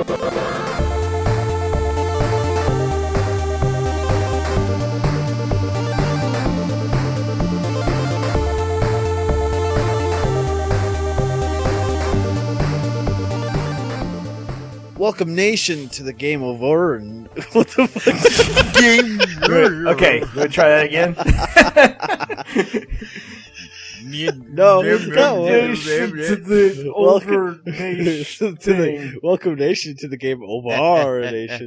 Welcome, nation, to the Game Over. And what the fuck? Game Over. Okay, you want to try that again? No, welcome, nation, to the Game Over, nation.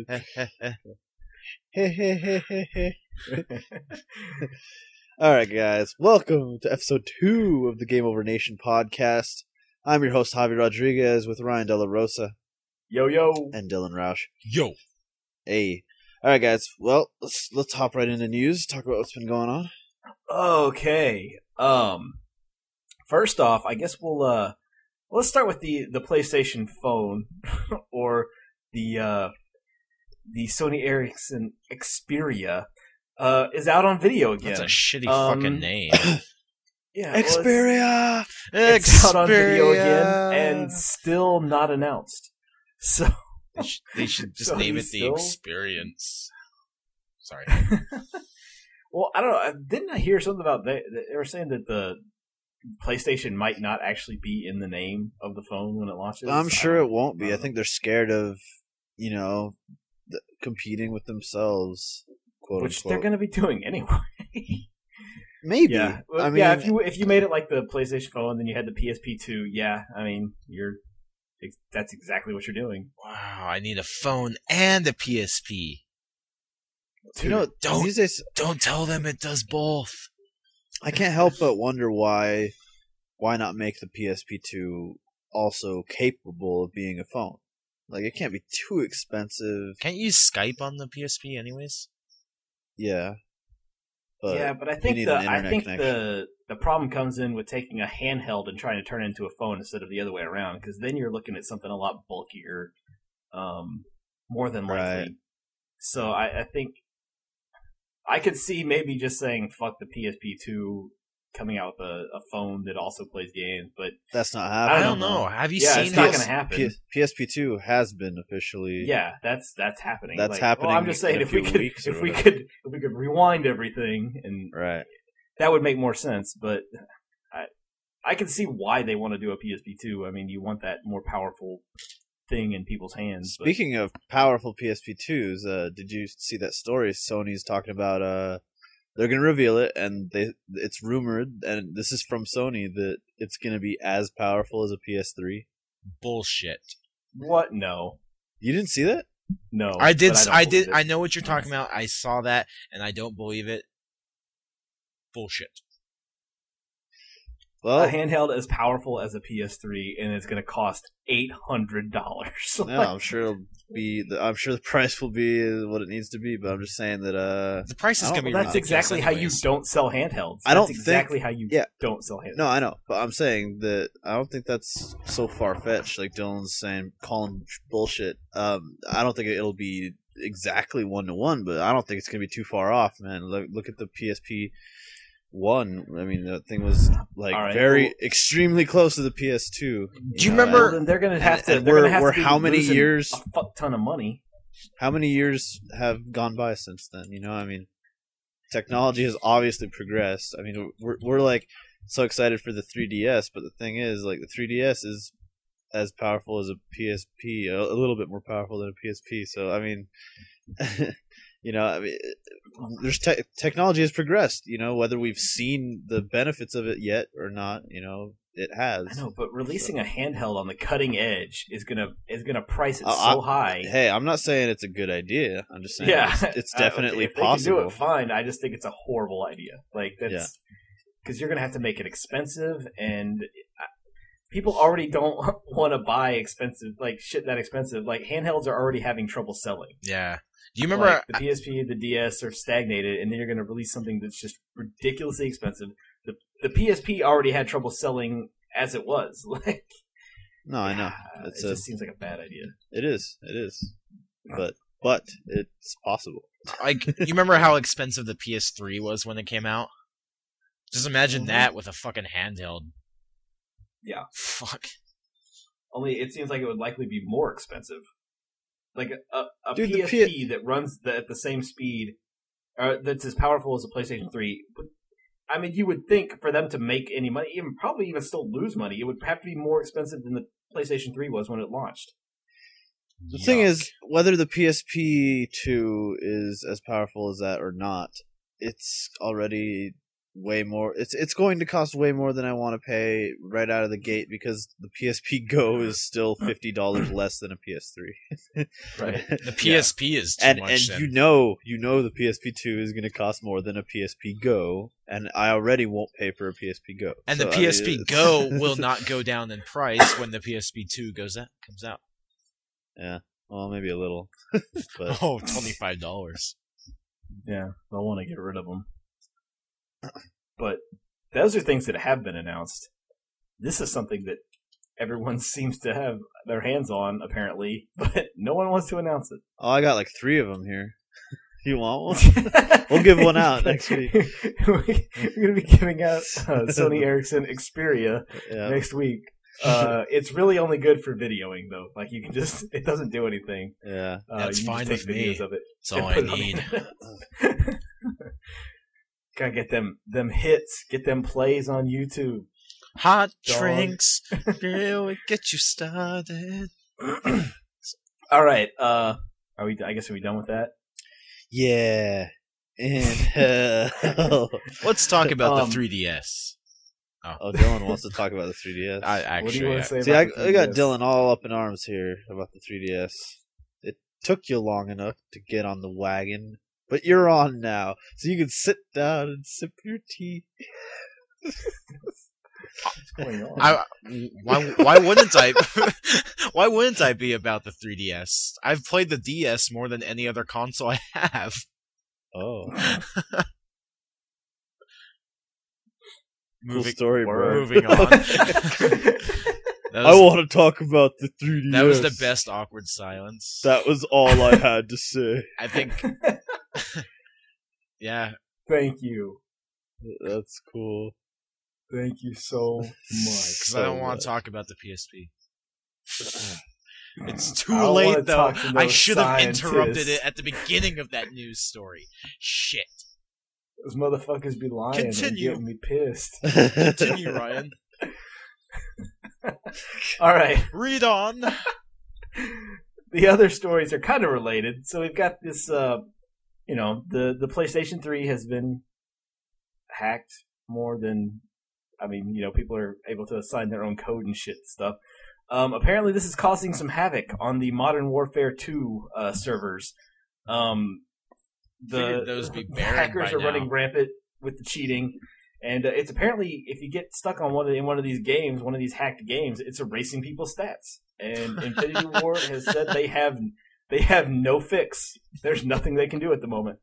All right, guys, welcome to episode 2 of the Game Over Nation podcast. I'm your host, Javi Rodriguez, with Ryan De La Rosa. Yo. And Dylan Roush. Yo. Hey. All right, guys. Well, let's hop right into news. Talk about what's been going on. Okay. First off, I guess let's start with the PlayStation phone or the Sony Ericsson Xperia is out on video again. That's a shitty fucking name. Yeah, Xperia. It's out on video again and still not announced. So they should just name it the Experience. Sorry. Well, I don't know. Didn't I hear something about they were saying that the PlayStation might not actually be in the name of the phone when it launches? I'm sure it won't be. I think they're scared of, competing with themselves, quote which unquote. They're going to be doing anyway. Maybe. Yeah. I mean, if you made it like the PlayStation phone, then you had the PSP2. Yeah, I mean, that's exactly what you're doing. Wow, I need a phone and a PSP. Don't tell them it does both. I can't help but wonder why not make the PSP2 also capable of being a phone? Like, it can't be too expensive. Can't you use Skype on the PSP anyways? Yeah. But I think the problem comes in with taking a handheld and trying to turn it into a phone instead of the other way around, because then you're looking at something a lot bulkier, more than likely. Right. So I think I could see maybe just saying fuck the PSP2, coming out with a phone that also plays games, but that's not happening. I don't know. Have you seen? It's not going to happen. PSP2 has been officially. Yeah, that's happening. That's happening. Well, I'm just saying if we could rewind everything, and right, that would make more sense. But I can see why they want to do a PSP2. I mean, you want that more powerful thing in people's hands. Speaking of powerful PSP2s, did you see that story? Sony's talking about they're going to reveal it, and it's rumored, and this is from Sony, that it's going to be as powerful as a PS3. Bullshit. What? No. You didn't see that? No. I did. I know what you're talking about. I saw that, and I don't believe it. Bullshit. Well, a handheld as powerful as a PS3, and it's going to cost $800. No, I'm sure the price will be what it needs to be, but I'm just saying that the price is going to be. That's exactly how you don't sell handhelds. That's exactly how you don't sell handhelds. No, I know, but I'm saying that I don't think that's so far fetched. Like Dylan's saying, calling bullshit. I don't think it'll be exactly 1-to-1, but I don't think it's going to be too far off, man. Look at the PSP. I mean, that thing was extremely close to the PS2. Do you remember? Then they're going to have to. We're how many years? A fuck ton of money. How many years have gone by since then? I mean, technology has obviously progressed. I mean, we're like so excited for the 3DS, but the thing is, like, the 3DS is as powerful as a PSP, a little bit more powerful than a PSP. So, I mean. There's technology has progressed. Whether we've seen the benefits of it yet or not, it has. I know, but releasing a handheld on the cutting edge is gonna price it so high. Hey, I'm not saying it's a good idea. I'm just saying it's definitely if possible. They can do it, fine. I just think it's a horrible idea. Like that's because you're gonna have to make it expensive, and people already don't want to buy expensive shit that expensive. Like handhelds are already having trouble selling. Yeah. Do you remember the PSP, the DS are stagnated, and then you're going to release something that's just ridiculously expensive. The PSP already had trouble selling as it was. No, I know. It just seems like a bad idea. It is, but it's possible. You remember how expensive the PS3 was when it came out? Just imagine that with a fucking handheld. Yeah. Fuck. Only it seems like it would likely be more expensive. like a Dude, the PSP that runs at the same speed, that's as powerful as a PlayStation 3. But, I mean, you would think for them to make any money, probably even still lose money, it would have to be more expensive than the PlayStation 3 was when it launched. The thing is, whether the PSP 2 is as powerful as that or not, it's already way more. It's going to cost way more than I want to pay right out of the gate because the PSP Go is still $50 less than a PS3. Right. The PSP is too much. And you know the PSP 2 is going to cost more than a PSP Go, and I already won't pay for a PSP Go. And so, the PSP Go will not go down in price when the PSP 2 comes out. Yeah, well, maybe a little. But Oh, $25. Yeah, they'll want to get rid of them. But those are things that have been announced. This is something that everyone seems to have their hands on, apparently, but no one wants to announce it. oh, I got like 3 of them here. You want one? We'll give one out next week. We're going to be giving out Sony Ericsson Xperia next week. It's really only good for videoing, though. Like, you can just, it doesn't do anything. Yeah. That's fine with me. Of it That's all I need. Gotta get them hits, get them plays on YouTube. Hot Dog. drinks, will get you started. All right, are we done with that? Yeah. And Let's talk about the 3DS. Oh, Dylan wants to talk about the 3DS. What do you want to say See, about the I got 3DS? Dylan all up in arms here about the 3DS. It took you long enough to get on the wagon, but you're on now, so you can sit down and sip your tea. What's going on? Why wouldn't I? Why wouldn't I be about the 3DS? I've played the DS more than any other console I have. Oh, cool Moving, story, bro. moving on. I want to talk about the 3DS. That was the best awkward silence. That was all I had to say. I think. Yeah. Thank you. That's cool. Thank you so much. Because I don't want to talk about the PSP. It's too I don't late, wanna though. talk to no I should have scientists. interrupted it at the beginning of that news story. Shit. Those motherfuckers be lying Continue. and getting me pissed. Continue, Ryan. All right. Read on. The other stories are kind of related. So we've got this, the PlayStation 3 has been hacked more than, people are able to assign their own code and shit stuff. Apparently this is causing some havoc on the Modern Warfare 2 servers. Figured those be buried hackers by are now. running rampant with the cheating. And it's apparently, if you get stuck on one of these games, one of these hacked games, it's erasing people's stats. And Infinity Ward has said they have no fix. There's nothing they can do at the moment.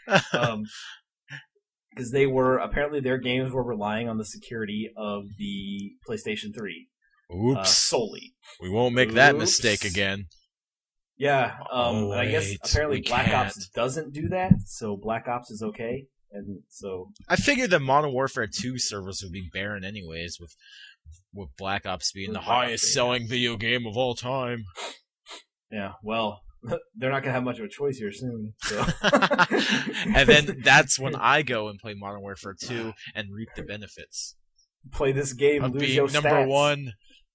Because apparently their games were relying on the security of the PlayStation 3. Oops. Solely. We won't make that Oops. mistake again. Yeah. Oh, I guess wait, apparently we Black can't. Ops doesn't do that, so Black Ops is okay. And so I figured that Modern Warfare 2 servers would be barren anyways, with Black Ops being the With Black Ops highest being- selling video game of all time. yeah, well, they're not gonna have much of a choice here soon. So. And then that's when I go and play Modern Warfare 2 and reap the benefits Play this game, of lose being your number stats. one.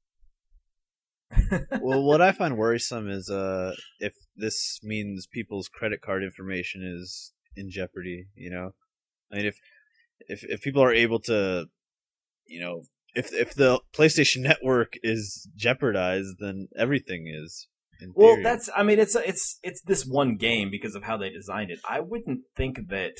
Well, what I find worrisome is if this means people's credit card information is in jeopardy. I mean, if people are able to, if the PlayStation Network is jeopardized, then everything is. In Well, theory. it's this one game because of how they designed it. I wouldn't think that,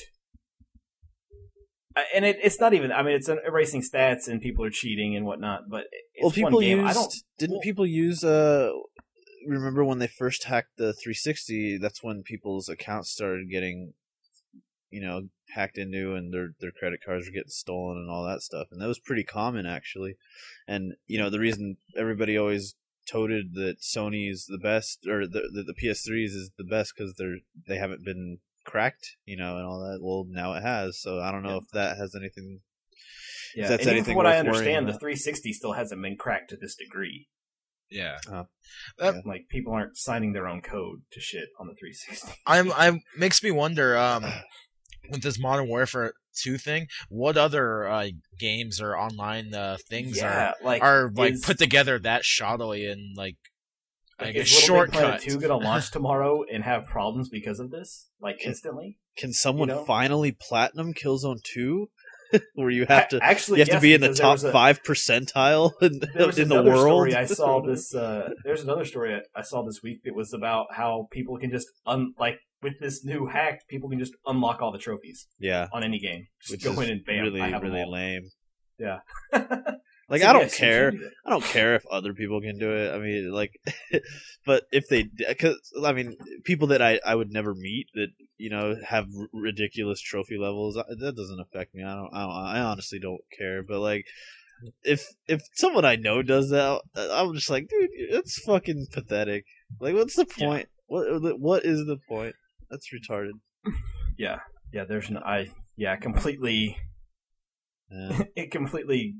and it's not even. I mean, it's erasing stats and people are cheating and whatnot. But it's people one game. People use remember when they first hacked the 360? That's when people's accounts started getting, hacked into, and their credit cards were getting stolen and all that stuff. And that was pretty common actually. And the reason everybody always toted that Sony's the best, or the PS3s is the best because they haven't been cracked, and all that. Well, now it has. So I don't know if that has anything. Yeah, If that's and even anything from what I worth worrying understand, the about. 360 still hasn't been cracked to this degree. Yeah. Like people aren't signing their own code to shit on the 360. I makes me wonder, with this Modern Warfare 2 thing, what other games or online things are put together that shoddily and like a is shortcut. Little Big Planet 2 going to launch tomorrow and have problems because of this? Like instantly? Can someone finally platinum Killzone 2? Where you have to actually you have to be in the top 5 percentile in the world. Story I saw this. There's another story I saw this week that was about how people can just with this new hack, people can just unlock all the trophies. Yeah. On any game, just which go in and bam, really I have really them all. lame. Yeah. Like so, I don't care. I don't care if other people can do it. I mean, like, but if they, because I mean, people that I would never meet that have ridiculous trophy levels, that doesn't affect me. I honestly don't care. But like, if someone I know does that, I'm just like, dude, that's fucking pathetic. Like, what's the point? Yeah. What is the point? That's retarded. Yeah. There's no. Completely. Yeah. It completely.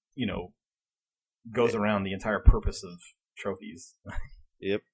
Goes around the entire purpose of trophies. Yep.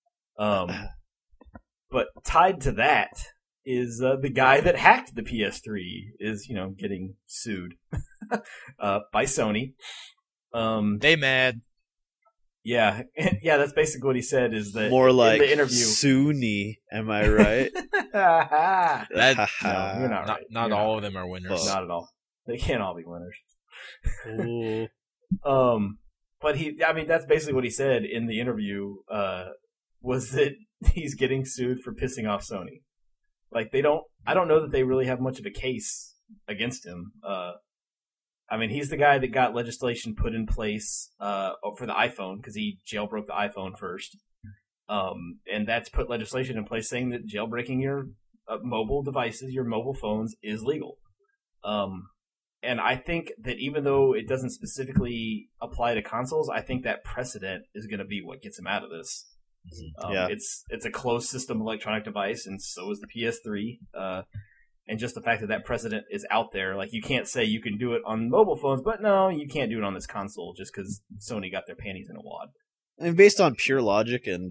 But tied to that is the guy that hacked the PS3 is, getting sued by Sony. They mad. Yeah, that's basically what he said. Is that more like in the interview? Sony, am I right? No, you're not right. Not you're all not. of them are winners. Not at all. They can't all be winners. Ooh. But that's basically what he said in the interview, was that he's getting sued for pissing off Sony. Like I don't know that they really have much of a case against him. He's the guy that got legislation put in place, for the iPhone, because he jailbroke the iPhone first. And that's put legislation in place saying that jailbreaking your mobile devices, your mobile phones, is legal. And I think that even though it doesn't specifically apply to consoles, I think that precedent is going to be what gets him out of this. It's a closed system electronic device, and so is the PS3. And just the fact that precedent is out there, like you can't say you can do it on mobile phones, but no, you can't do it on this console just because Sony got their panties in a wad. I mean, based on pure logic and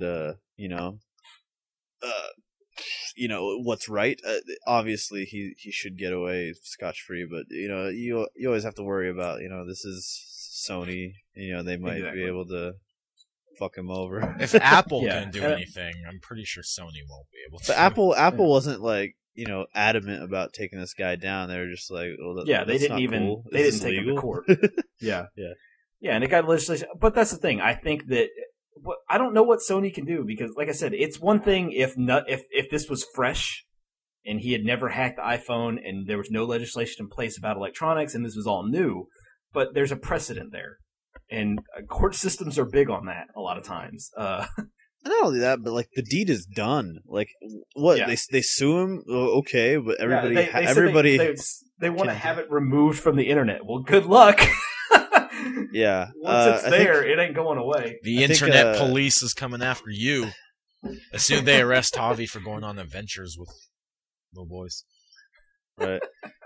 what's right. Obviously, he should get away scotch-free, but you always have to worry about this is Sony. They might be able to fuck him over. If Apple can do anything, I'm pretty sure Sony won't be able to. But Apple wasn't like adamant about taking this guy down. They were just like, well, they didn't even cool. They didn't take him to court. Yeah, and it got legislation. But that's the thing. I think that. I don't know what Sony can do because, like I said, it's one thing if this was fresh and he had never hacked the iPhone and there was no legislation in place about electronics and this was all new, but there's a precedent there, and court systems are big on that a lot of times. Not only that, but like the deed is done. Like what they sue him, okay, but everybody they want to have it removed from the internet. Well, good luck. Yeah. Once it's there, it ain't going away. The internet police is coming after you. As soon as they arrest Javi for going on adventures with little boys. Right.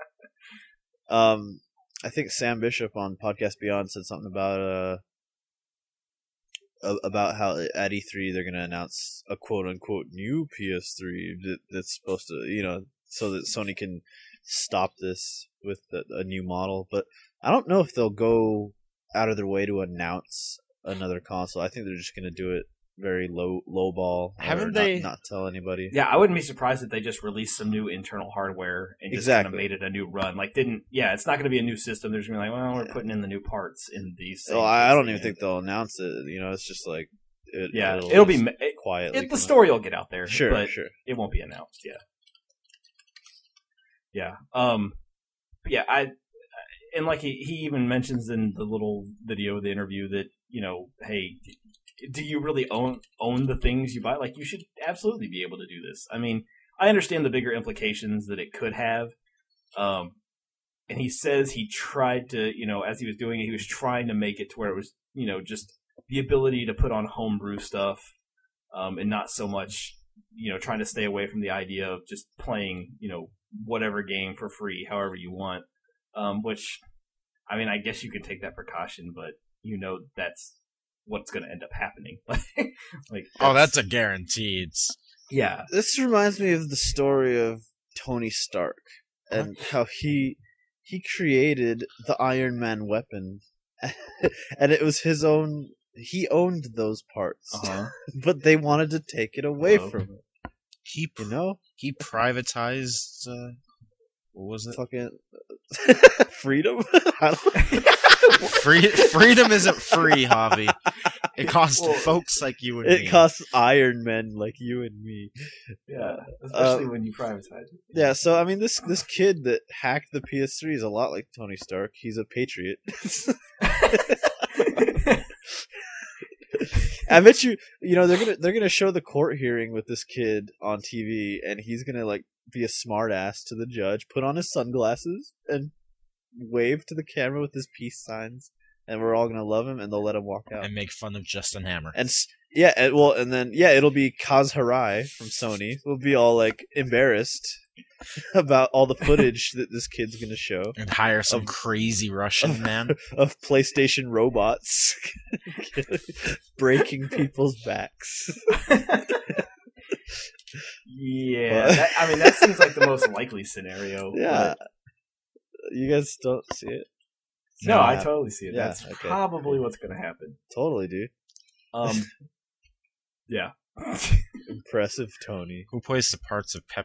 I think Sam Bishop on Podcast Beyond said something about how at E3 they're going to announce a quote-unquote new PS3 that's supposed to, so that Sony can stop this with a new model. But I don't know if they'll go out of their way to announce another console. I think they're just going to do it very low ball. Haven't they not tell anybody? Yeah, I wouldn't be surprised if they just released some new internal hardware and just kind of made it a new run. Like it's not going to be a new system. They're just going to be like, well, we're putting in the new parts in these. Well, I don't even think they'll announce it. It's just like it'll be quietly. The story will get out there, sure, but it won't be announced. Yeah. And like he even mentions in the little video of the interview that, hey, do you really own the things you buy? Like, you should absolutely be able to do this. I mean, I understand the bigger implications that it could have. And he says he tried to, as he was doing it, he was trying to make it to where it was, just the ability to put on homebrew stuff, and not so much, trying to stay away from the idea of just playing, whatever game for free, however you want. Which, I mean, I guess you could take that precaution, but that's what's going to end up happening. That's a guarantee. Yeah. This reminds me of the story of Tony Stark and how he created the Iron Man weapon, and it was his own. He owned those parts, but they wanted to take it away from him. He privatized. What was it? Fucking freedom. Freedom isn't free, Javi. It costs folks like you and me. It costs Iron Men like you and me. Yeah, especially when you privatize it. Yeah, so I mean, this kid that hacked the PS3 is a lot like Tony Stark. He's a patriot. I bet you know they're gonna show the court hearing with this kid on TV, and he's gonna like be a smart ass to the judge, put on his sunglasses, and wave to the camera with his peace signs, and we're all gonna love him, and they'll let him walk out and make fun of Justin Hammer. And it'll be Kaz Hirai from Sony. We'll be all like embarrassed about all the footage that this kid's gonna show, and hire some crazy Russian man of PlayStation robots breaking people's backs. Yeah, that seems like the most likely scenario. Yeah, you guys don't see it? No, I totally see it. Yeah, that's probably what's going to happen. Totally, dude. Yeah. Impressive, Tony. Who plays the part of Pep?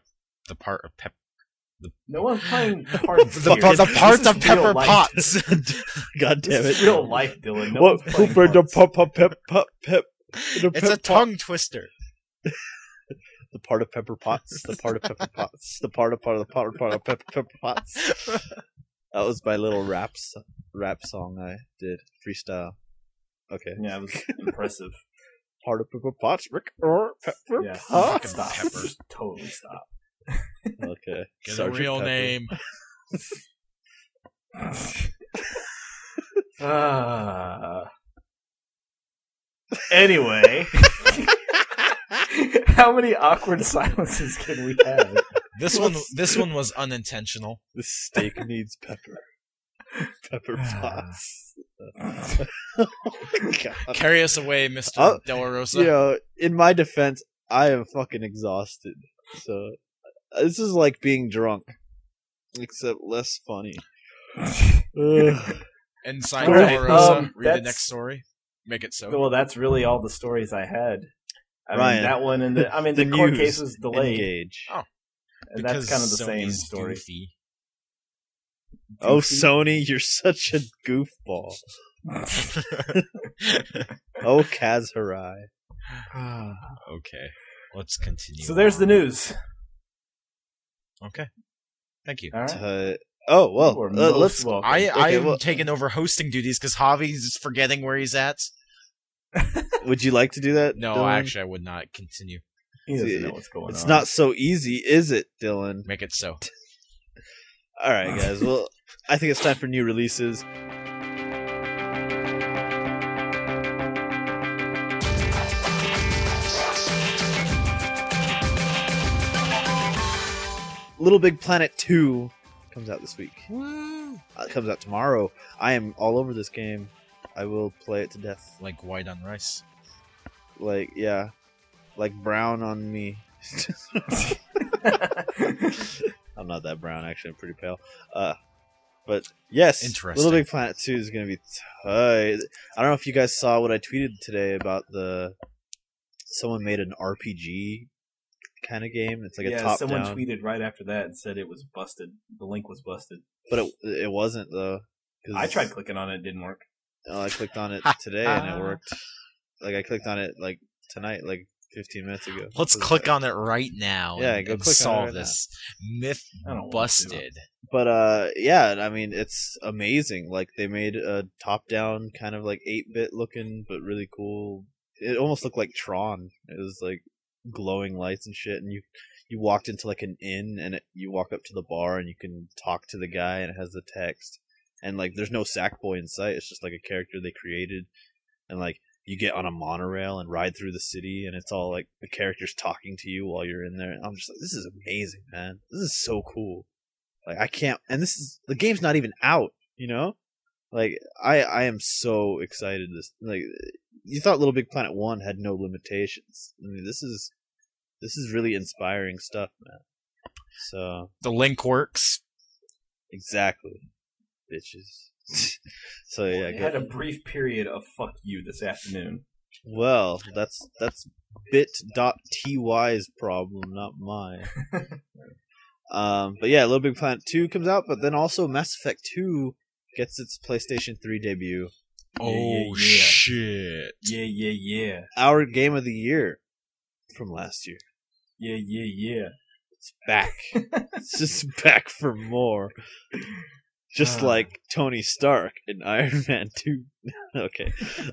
No one's playing parts. the part of Pepper Potts. God damn it! Real life, Dylan. No what? Who played the pep? It's a tongue twister. The part of Pepper Potts. The part of Pepper Potts. The part of Pepper Potts. That was my little rap song I did freestyle. Okay. Yeah, it was impressive. Part of Pepper Potts. Pepper Potts. Stop. Peppers. Totally stop. Okay. Get a real name. Anyway. How many awkward silences can we have? This one was unintentional. This steak needs pepper. Pepper Potts. Oh carry us away, Mr. De La Rosa. You know, in my defense, I am fucking exhausted. So this is like being drunk, except less funny. Inside De La Rosa, read the next story. Make it so. Well, that's really all the stories I had. I Ryan, mean, that one and the court case was delayed. Engage. Oh, and that's kind of the same story. Goofy. Oh, Sony, you're such a goofball. Oh, Kaz Hirai. Okay, let's continue. So there's the news. Okay, thank you. All right. Let's. I'm taking over hosting duties because Javi's forgetting where he's at. Would you like to do that? No, Dylan? actually, I would not continue. He doesn't know what's going on. It's not so easy, is it, Dylan? Make it so. All right, guys. Well, I think it's time for new releases. Little Big Planet 2 comes out this week. Woo! It comes out tomorrow. I am all over this game. I will play it to death. Like white on rice. Like brown on me. I'm not that brown, actually. I'm pretty pale. But yes, interesting. Little Big Planet 2 is going to be tight. I don't know if you guys saw what I tweeted today about someone made an RPG kind of game. It's like a top down. Someone tweeted right after that and said it was busted. The link was busted. But it wasn't, though. I tried clicking on it. It didn't work. I clicked on it today and it worked. Like I clicked on it like tonight, like 15 minutes ago. Let's click on it right now. Yeah, go click solve on it right this myth busted. But yeah, I mean it's amazing. Like they made a top-down kind of like 8-bit looking, but really cool. It almost looked like Tron. It was like glowing lights and shit, and you walked into like an inn, and you walk up to the bar, and you can talk to the guy, and it has the text. And, like, there's no Sackboy in sight. It's just, like, a character they created. And, like, you get on a monorail and ride through the city, and it's all, like, the characters talking to you while you're in there. And I'm just like, this is amazing, man. This is so cool. Like, I can't... And the game's not even out, you know? Like, I am so excited. you thought Little Big Planet 1 had no limitations. I mean, this is really inspiring stuff, man. So the link works. Exactly, bitches. So yeah, I had a brief period of fuck you this afternoon. Well, that's bit.ty's problem, not mine. But yeah, Little Big Planet 2 comes out, but then also Mass Effect 2 gets its PlayStation 3 debut. Oh, shit. Yeah. Our game of the year from last year. Yeah. It's back. It's just back for more. Just like Tony Stark in Iron Man 2. Okay.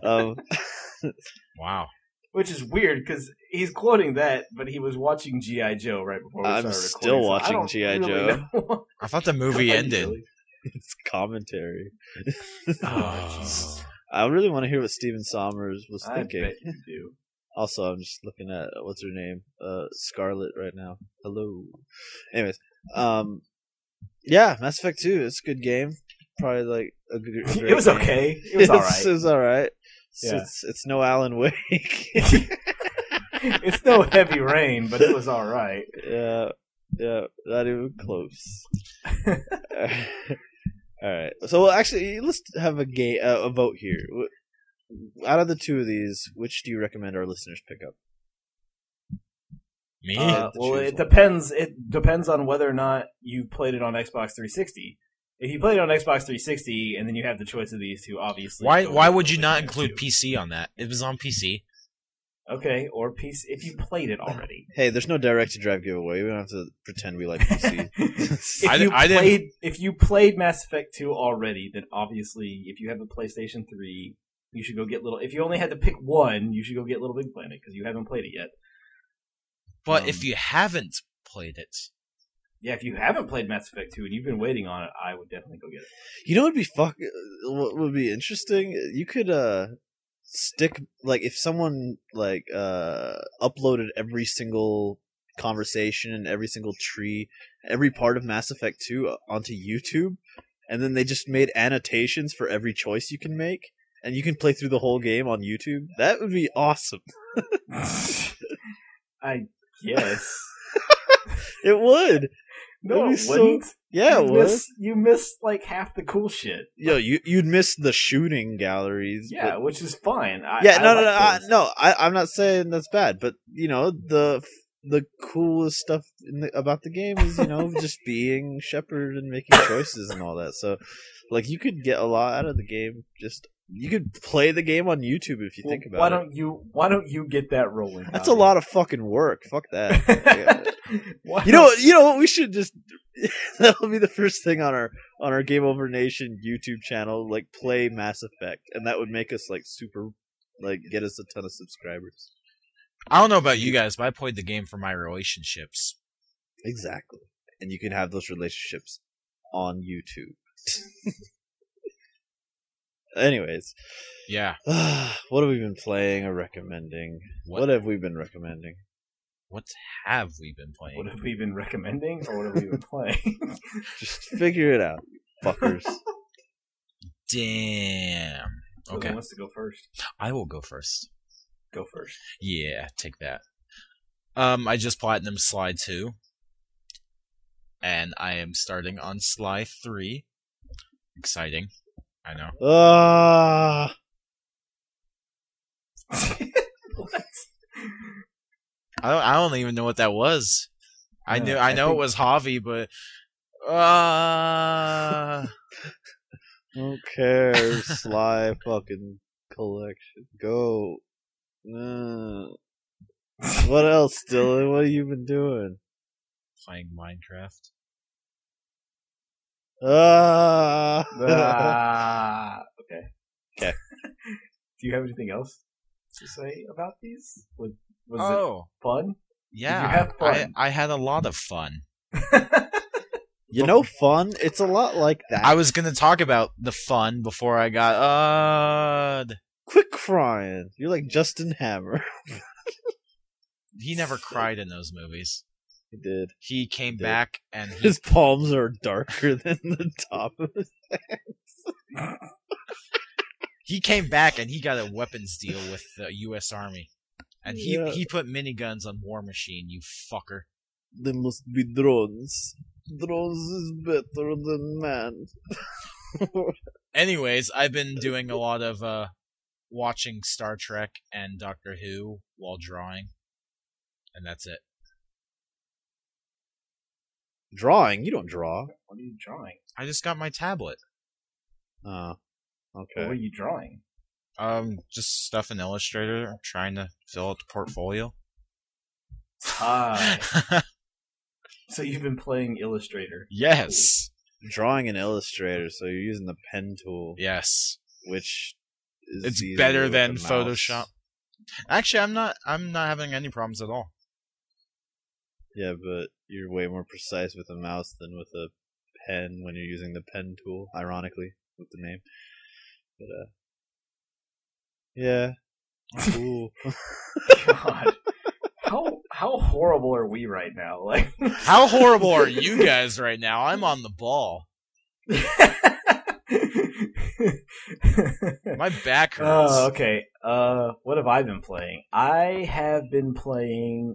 Wow. Which is weird, because he's quoting that, but he was watching G.I. Joe right before we started recording. I'm still watching G.I. Joe. Know. I thought the movie ended. Really? It's commentary. Oh. I really want to hear what Stephen Sommers was thinking. I bet you do. Also, I'm just looking at, what's her name? Scarlet right now. Hello. Anyways, yeah, Mass Effect 2, it's a good game. Probably like a great It was game. okay. It was alright. It was alright. Yeah. It's no Alan Wake. It's no Heavy Rain, but it was alright. Yeah, not even close. Alright, so actually, let's have a vote here. Out of the two of these, which do you recommend our listeners pick up? Me? Well, it depends. It depends on whether or not you played it on Xbox 360. If you played it on Xbox 360 and then you have the choice of these two, obviously. Why would you not include PC on that? It was on PC. Okay, or PC if you played it already. Hey, there's no direct-to-drive giveaway. We don't have to pretend we like PC. If you played Mass Effect 2 already, then obviously, if you have a PlayStation 3, you should go get Little... If you only had to pick one, you should go get Little Big Planet, because you haven't played it yet. But if you haven't played it... Yeah, if you haven't played Mass Effect 2 and you've been waiting on it, I would definitely go get it. You know what would be interesting? You could stick, like, if someone like uploaded every single conversation and every single tree, every part of Mass Effect 2 onto YouTube, and then they just made annotations for every choice you can make, and you can play through the whole game on YouTube. That would be awesome. I guess. It would. No, it wouldn't. Yeah, it would. You miss like half the cool shit. Yo, you'd miss the shooting galleries. Yeah, which is fine. I'm not saying that's bad, but you know the coolest stuff about the game is just being Shepard and making choices and all that. So, like, you could get a lot out of the game. You could play the game on YouTube if you think about it. Why don't you get that rolling? That's a lot of fucking work. Fuck that. You know what? We should just. That'll be the first thing on our Game Over Nation YouTube channel. Like, play Mass Effect, and that would make us like super, like, get us a ton of subscribers. I don't know about you guys, but I played the game for my relationships. Exactly, and you can have those relationships on YouTube. Anyways. Yeah. What have we been playing or recommending? What have we been recommending? What have we been playing? What have we been recommending, or what have we been playing? Just figure it out, fuckers. Damn. Okay. Who wants to go first? I will go first. Go first. Yeah, take that. I just platinum Sly 2. And I am starting on Sly 3. Exciting. I know. What? I don't even know what that was. I know it was Javi, but who cares? Sly fucking collection. Go. What else, Dylan? What have you been doing? Playing Minecraft. Okay. Okay. Do you have anything else to say about these? Was it fun? Yeah. Did you have fun? I had a lot of fun. Fun? It's a lot like that. I was going to talk about the fun before I got Quit crying. You're like Justin Hammer. He never cried in those movies. He did. He came back and his palms are darker than the top of his hands. He came back and he got a weapons deal with the U.S. Army. And he put miniguns on War Machine, you fucker. There must be drones. Drones is better than man. Anyways, I've been doing a lot of watching Star Trek and Doctor Who while drawing. And that's it. Drawing? You don't draw. What are you drawing? I just got my tablet. Oh, okay. What are you drawing? Just stuff in Illustrator. I'm trying to fill out the portfolio. Hi. So you've been playing Illustrator? Yes. Drawing in Illustrator, so you're using the pen tool. Yes. Which is it's better than Photoshop. Actually, I'm not having any problems at all. Yeah, but you're way more precise with a mouse than with a pen when you're using the pen tool, ironically, with the name. But, yeah. Cool. God. How horrible are we right now? Like, how horrible are you guys right now? I'm on the ball. My back hurts. Okay. What have I been playing? I have been playing.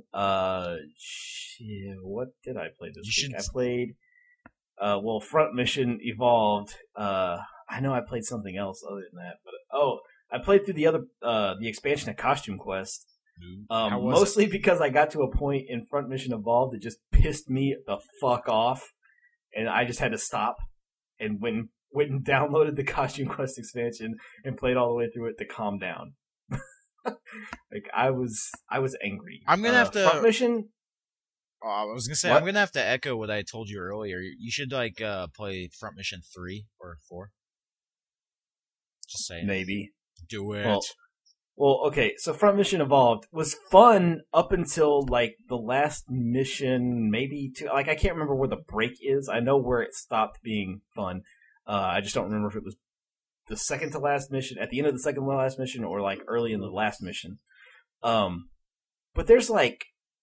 What did I play this week? I played. Front Mission Evolved. I know I played something else other than that, but I played through the expansion of Costume Quest. Mostly because I got to a point in Front Mission Evolved that just pissed me the fuck off, and I just had to stop and went and downloaded the Costume Quest expansion and played all the way through it to calm down. Like I was angry. I'm gonna have to Front Mission. I was gonna say what? I'm gonna have to echo what I told you earlier. You should play Front Mission 3 or 4. Just saying. Maybe do it. Well, okay, so Front Mission Evolved was fun up until, like, the last mission, maybe two. Like, I can't remember where the break is. I know where it stopped being fun. I just don't remember if it was the second to last mission, at the end of the second to last mission, or, like, early in the last mission. But there's, like,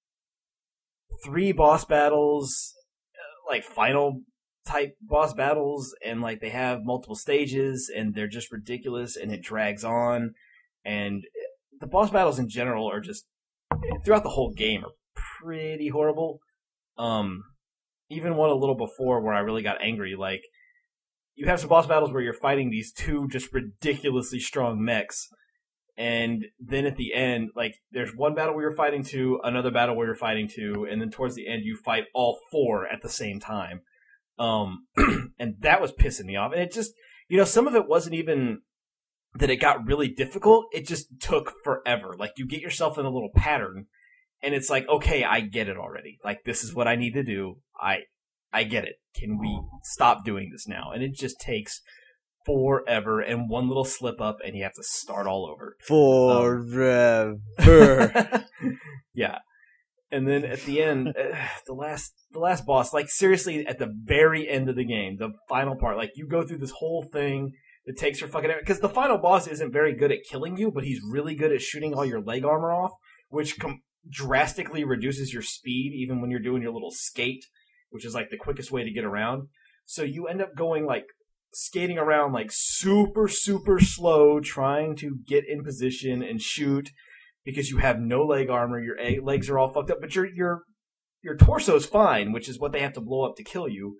3 boss battles, like, final type boss battles, and, like, they have multiple stages, and they're just ridiculous, and it drags on. And the boss battles in general are just, throughout the whole game, are pretty horrible. Even one a little before where I really got angry, like, you have some boss battles where you're fighting these 2 just ridiculously strong mechs, and then at the end, like, there's one battle where you're fighting 2, another battle where you're fighting 2, and then towards the end you fight all 4 at the same time. And that was pissing me off. And it just, some of it wasn't even that it got really difficult, it just took forever. Like, you get yourself in a little pattern, and it's like, okay, I get it already. Like, this is what I need to do. I get it. Can we stop doing this now? And it just takes forever, and one little slip up, and you have to start all over. Forever. Yeah. And then at the end, the last boss, like, seriously, at the very end of the game, the final part, like, you go through this whole thing. It takes your fucking... Because the final boss isn't very good at killing you, but he's really good at shooting all your leg armor off, which drastically reduces your speed, even when you're doing your little skate, which is, like, the quickest way to get around. So you end up going, like, skating around, like, super, super slow, trying to get in position and shoot, because you have no leg armor, your legs are all fucked up, but your torso's fine, which is what they have to blow up to kill you.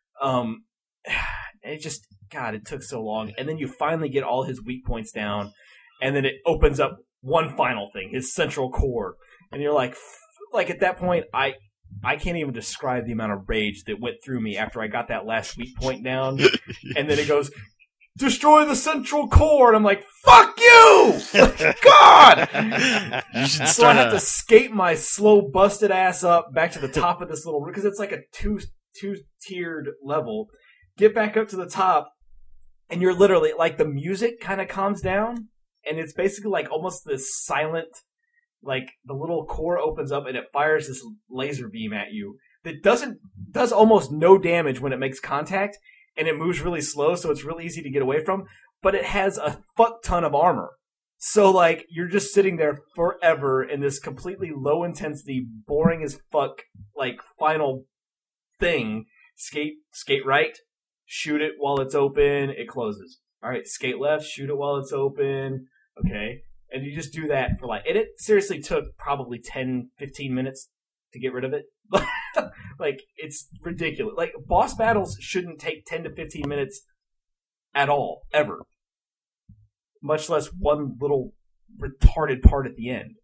It just, God, it took so long. And then you finally get all his weak points down, and then it opens up one final thing, his central core. And you're like at that point, I can't even describe the amount of rage that went through me after I got that last weak point down. And then it goes, destroy the central core, and I'm like, fuck you! God! You should So I have to skate my slow, busted ass up back to the top of this little room, because it's like a two-tiered level. Get back up to the top, and you're literally, like, the music kind of calms down, and it's basically like almost this silent, like, the little core opens up and it fires this laser beam at you that does almost no damage when it makes contact, and it moves really slow, so it's really easy to get away from, but it has a fuck ton of armor. So, like, you're just sitting there forever in this completely low intensity, boring as fuck, like, final thing. Skate right. Shoot it while it's open, it closes. all right, skate left, shoot it while it's open. Okay. And you just do that for and it seriously took probably 10, 15 minutes to get rid of it. Like, it's ridiculous. Like, boss battles shouldn't take 10 to 15 minutes at all, ever. Much less one little retarded part at the end.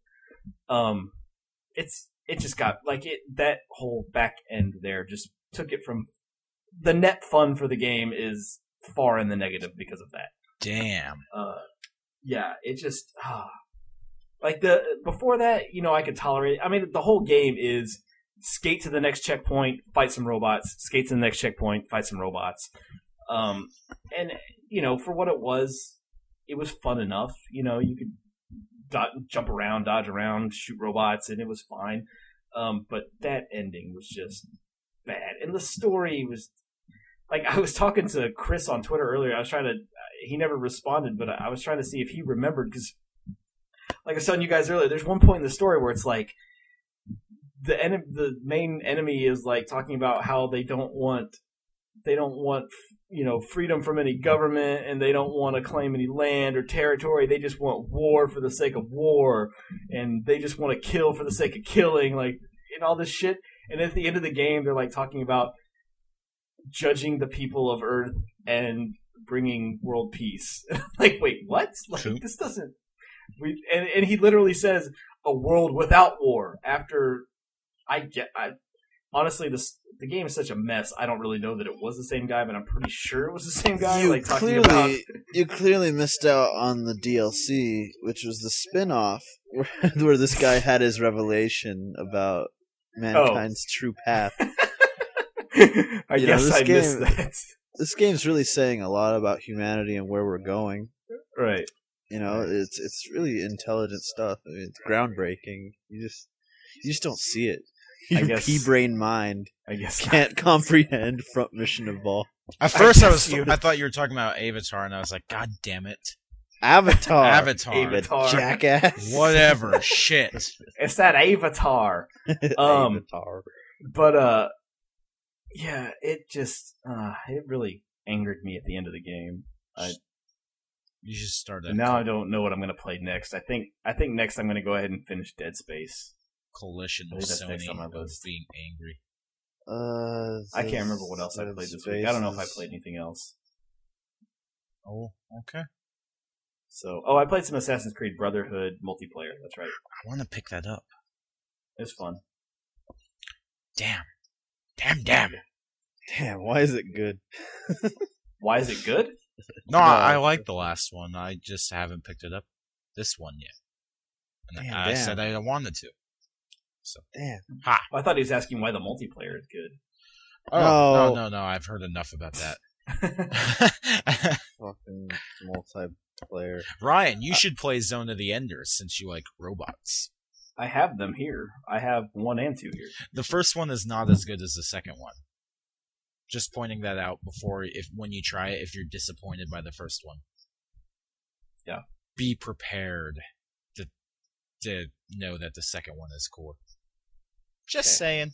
It just got, that whole back end there just took it from, the net fun for the game is far in the negative because of that. Damn. Yeah, it just, before that, I could tolerate it. I mean, the whole game is skate to the next checkpoint, fight some robots, skate to the next checkpoint, fight some robots. And, for what it was fun enough. You could jump around, dodge around, shoot robots, and it was fine. But that ending was just bad. And the story was, I was talking to Chris on Twitter earlier. I was trying to, he never responded, but I was trying to see if he remembered, because, like I was telling you guys earlier, there's one point in the story where it's the main enemy is talking about how they don't want freedom from any government, and they don't want to claim any land or territory. They just want war for the sake of war, and they just want to kill for the sake of killing, and all this shit. And at the end of the game, they're talking about judging the people of Earth and bringing world peace. Wait, what? This doesn't. And he literally says a world without war. After honestly, the game is such a mess. I don't really know that it was the same guy, but I'm pretty sure it was the same guy. You clearly missed out on the DLC, which was the spin-off where this guy had his revelation about mankind's true path. I guess I missed that. This game's really saying a lot about humanity and where we're going. Right. It's really intelligent stuff. I mean, it's groundbreaking. You just don't see it. Your pea-brain mind, can't comprehend front mission of all. At first, I thought you were talking about Avatar, and I was like, God damn it. Avatar. Jackass. Whatever. Shit. It's that Avatar. Avatar. But, yeah, it just, it really angered me at the end of the game. You should start that. Now I don't know what I'm going to play next. I think next I'm going to go ahead and finish Dead Space. Coalition of Sony being angry. I can't remember what else I played this week. I don't know if I played anything else. Oh, okay. So, I played some Assassin's Creed Brotherhood multiplayer. That's right. I want to pick that up. It's fun. Damn. Why is it good? Why is it good? No, I like the last one. I just haven't picked it up this one yet. And I said I wanted to. So damn. Ha. Well, I thought he was asking why the multiplayer is good. Oh, no. I've heard enough about that. Fucking multiplayer. Ryan, you should play Zone of the Enders since you like robots. I have them here. I have 1 and 2 here. The first one is not as good as the second one. Just pointing that out when you try it, if you're disappointed by the first one. Yeah. Be prepared to know that the second one is cool. Just saying.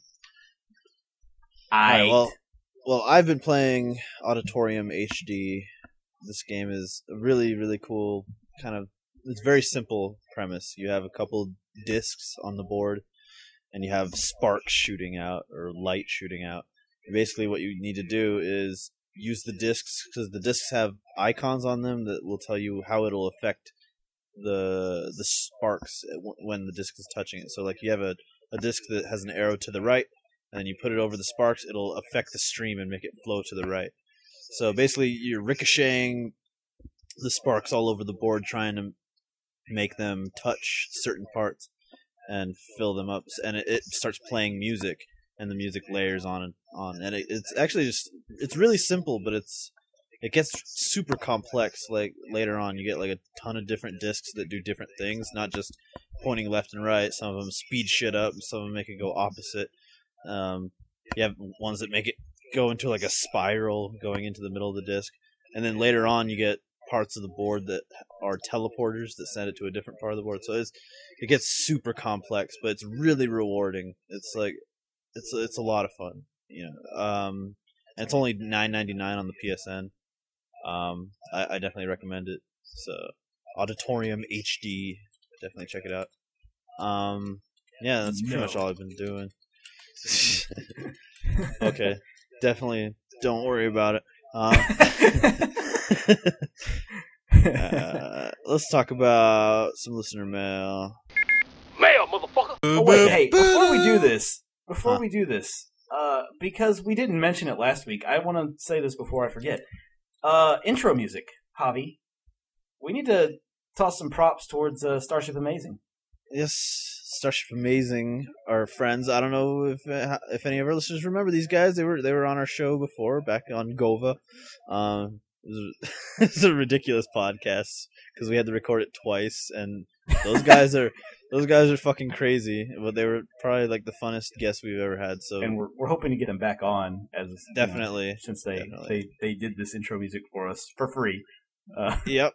Well, I've been playing Auditorium HD. This game is a really, really cool it's very simple premise. You have a couple discs on the board, and you have sparks shooting out, or light shooting out. Basically, what you need to do is use the discs, because the discs have icons on them that will tell you how it'll affect the sparks when the disc is touching it. So, you have a disc that has an arrow to the right, and then you put it over the sparks, it'll affect the stream and make it flow to the right. So, basically, you're ricocheting the sparks all over the board, trying to make them touch certain parts and fill them up, and it starts playing music. And the music layers on and on, and it's actually it's really simple, but it gets super complex. Later on, you get a ton of different discs that do different things, not just pointing left and right. Some of them speed shit up, some of them make it go opposite. You have ones that make it go into a spiral going into the middle of the disc, and then later on, you get parts of the board that are teleporters that send it to a different part of the board. So it gets super complex, but it's really rewarding. It's a lot of fun, and it's only $9.99 on the PSN. I definitely recommend it. So Auditorium HD, definitely check it out. Yeah, that's pretty much all I've been doing. Okay, definitely don't worry about it. Let's talk about some listener mail. Mail, motherfucker! Oh wait, hey, before we do this, because we didn't mention it last week, I want to say this before I forget. Intro music, Javi. We need to toss some props towards Starship Amazing. Yes, Starship Amazing, our friends. I don't know if any of our listeners remember these guys. They were on our show before, back on Gova. It's a ridiculous podcast because we had to record it twice, and those guys are fucking crazy. But they were probably like the funnest guests we've ever had. So, and we're hoping to get them back on as definitely since they did this intro music for us for free. Yep.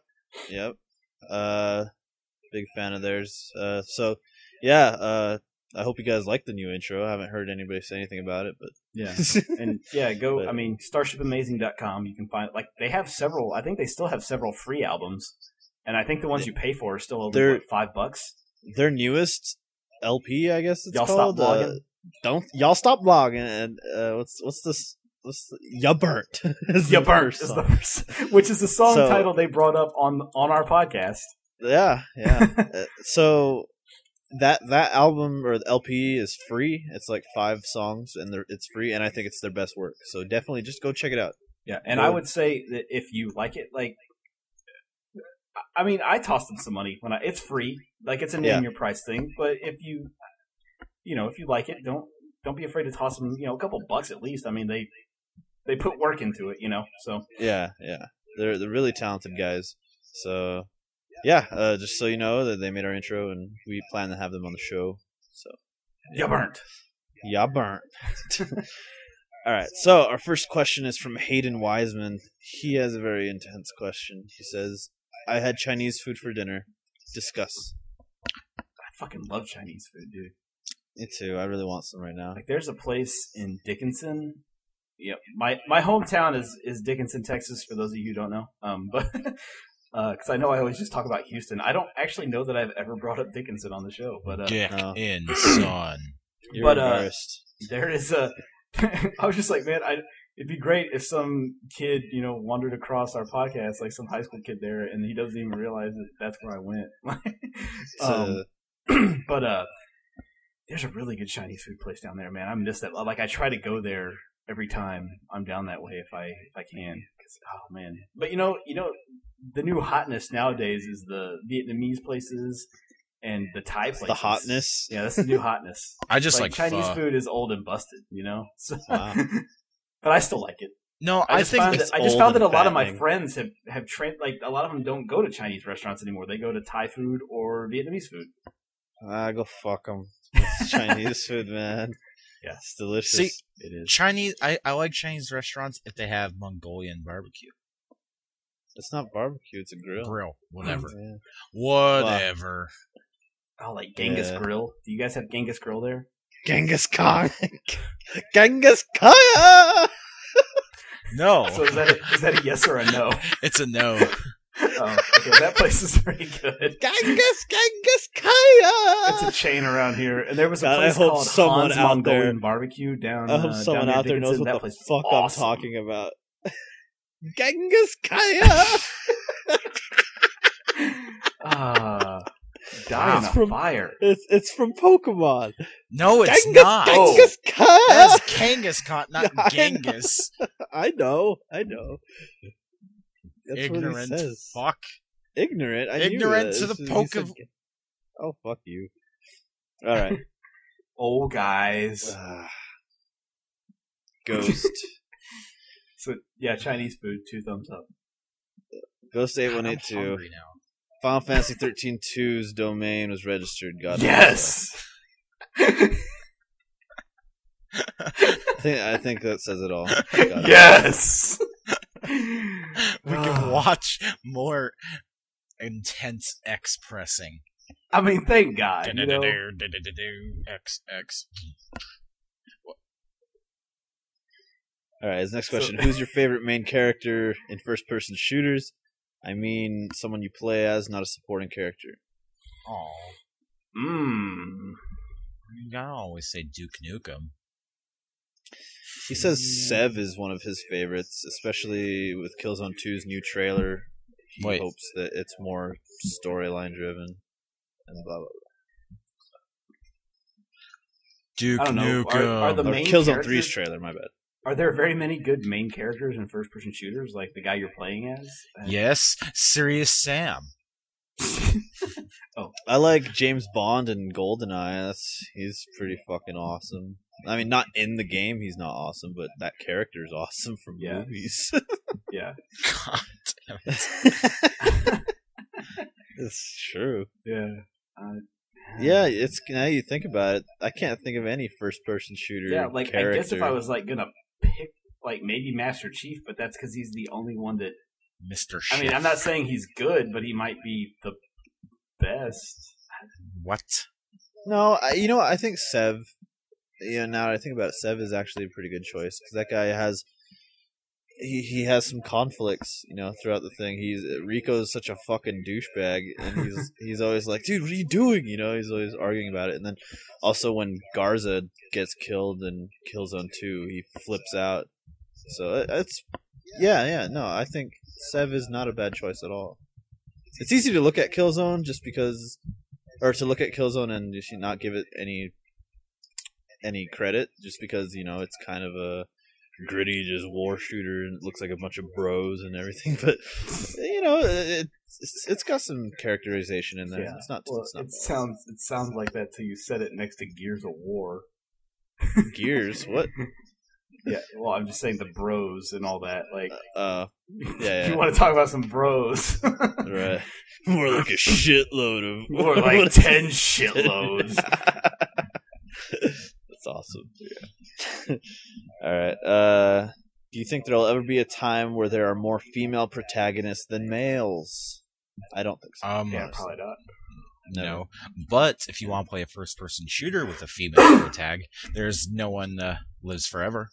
Big fan of theirs. So yeah. I hope you guys like the new intro. I haven't heard anybody say anything about it, but yeah, and yeah, go. But, I mean, StarshipAmazing.com. You can find they have several. I think they still have several free albums, and I think the ones you pay for are still over $5. Their newest LP, I guess it's y'all called. Stop blogging. Don't y'all stop blogging? And what's this? Ya Burnt. Ya Burnt is the first, which is the song title they brought up on our podcast. Yeah. So. That album or the LP is free. It's like 5 songs, and it's free, and I think it's their best work. So definitely just go check it out. Yeah, and I would say that if you like it, like, I mean, I tossed them some money when it's free, like it's a name your price thing. But if you like it, don't be afraid to toss them, a couple bucks at least. I mean, they put work into it, So yeah, they're really talented guys. So. Yeah, just so you know that they made our intro, and we plan to have them on the show. So, Ya burnt. All right. So our first question is from Hayden Wiseman. He has a very intense question. He says, "I had Chinese food for dinner. Discuss." I fucking love Chinese food, dude. Me too. I really want some right now. Like, there's a place in Dickinson. Yeah, my hometown is Dickinson, Texas. For those of you who don't know, but. Because I know I always just talk about Houston. I don't actually know that I've ever brought up Dickinson on the show. But in son. You're embarrassed. There is a. I was just like, man, it'd be great if some kid, wandered across our podcast, like some high school kid there, and he doesn't even realize that that's where I went. But there's a really good Chinese food place down there, man. I miss that. Like, I try to go there every time I'm down that way if I can. Oh man, but the new hotness nowadays is the Vietnamese places and the Thai places. The hotness, yeah, that's the new hotness. I just like Chinese food is old and busted, So, wow. But I still like it. No, I just found that a lot of my friends have trained. Like, a lot of them don't go to Chinese restaurants anymore. They go to Thai food or Vietnamese food. Go fuck them. It's Chinese food, man. Yeah, it's delicious. See, it is. Chinese. I like Chinese restaurants if they have Mongolian barbecue. It's not barbecue; it's a grill. Whatever. Yeah. Whatever. Oh, like Genghis Grill. Do you guys have Genghis Grill there? Genghis Khan. Genghis Khan. No. So is that a yes or a no? It's a no. Oh, okay. That place is very good. Genghis Khan. It's a chain around here, and there was a place called Hans Mongolian Barbecue down. I hope someone out there knows what the fuck awesome. I'm talking about. Genghis Khan. Die in a fire. It's from Pokemon. No, it's not. Genghis Khan. That's Genghis Khan, not Genghis. I know. That's ignorant what he says. Fuck. Ignorant. Ignorant to the Pokemon. Oh, fuck you. All right. Oh, guys. Ghost. So yeah, Chinese food. 2 thumbs up. Ghost 8182. Final Fantasy 13 2's domain was registered. God. Yes. I think that says it all. Yes. We can watch more intense X pressing. I mean, thank God. X. All right, his next question. Who's your favorite main character in first-person shooters? I mean, someone you play as, not a supporting character. Oh. You gotta always say Duke Nukem. He says Sev is one of his favorites, especially with Killzone 2's new trailer. He hopes that it's more storyline-driven and blah, blah, blah. Duke Nukem. Are the main Killzone 3's trailer, my bad. Are there very many good main characters in first-person shooters, like the guy you're playing as? Yes, Serious Sam. I like James Bond and GoldenEye. He's pretty fucking awesome. I mean, not in the game, he's not awesome, but that character is awesome from movies. Yeah. God damn it. It's true. Yeah. Yeah, it's now you think about it. I can't think of any first-person shooter. Yeah, like character. I guess if I was like gonna pick, like maybe Master Chief, but that's because he's the only one that. Mr. Chief. I mean, I'm not saying he's good, but he might be the best. What? No, I think Sev. Now that I think about it, Sev is actually a pretty good choice because that guy has. He has some conflicts, throughout the thing. Rico's such a fucking douchebag, and he's always like, "Dude, what are you doing?" He's always arguing about it. And then also when Garza gets killed in Killzone 2, he flips out. So it's no, I think Sev is not a bad choice at all. It's easy to look at Killzone to look at Killzone and just not give it any credit, just because it's kind of a gritty, just war shooter, and it looks like a bunch of bros and everything. But it's got some characterization in there. Yeah. It's not. It sounds like that till you said it next to Gears of War. Gears? What? Yeah. Well, I'm just saying the bros and all that. Like, yeah. You want to talk about some bros? Right. More like a shitload of. More like 10 shitloads. That's awesome. Yeah. All right. Do you think there'll ever be a time where there are more female protagonists than males? I don't think so. Yeah, probably not. No. But if you want to play a first-person shooter with a female tag, there's No One Lives Forever.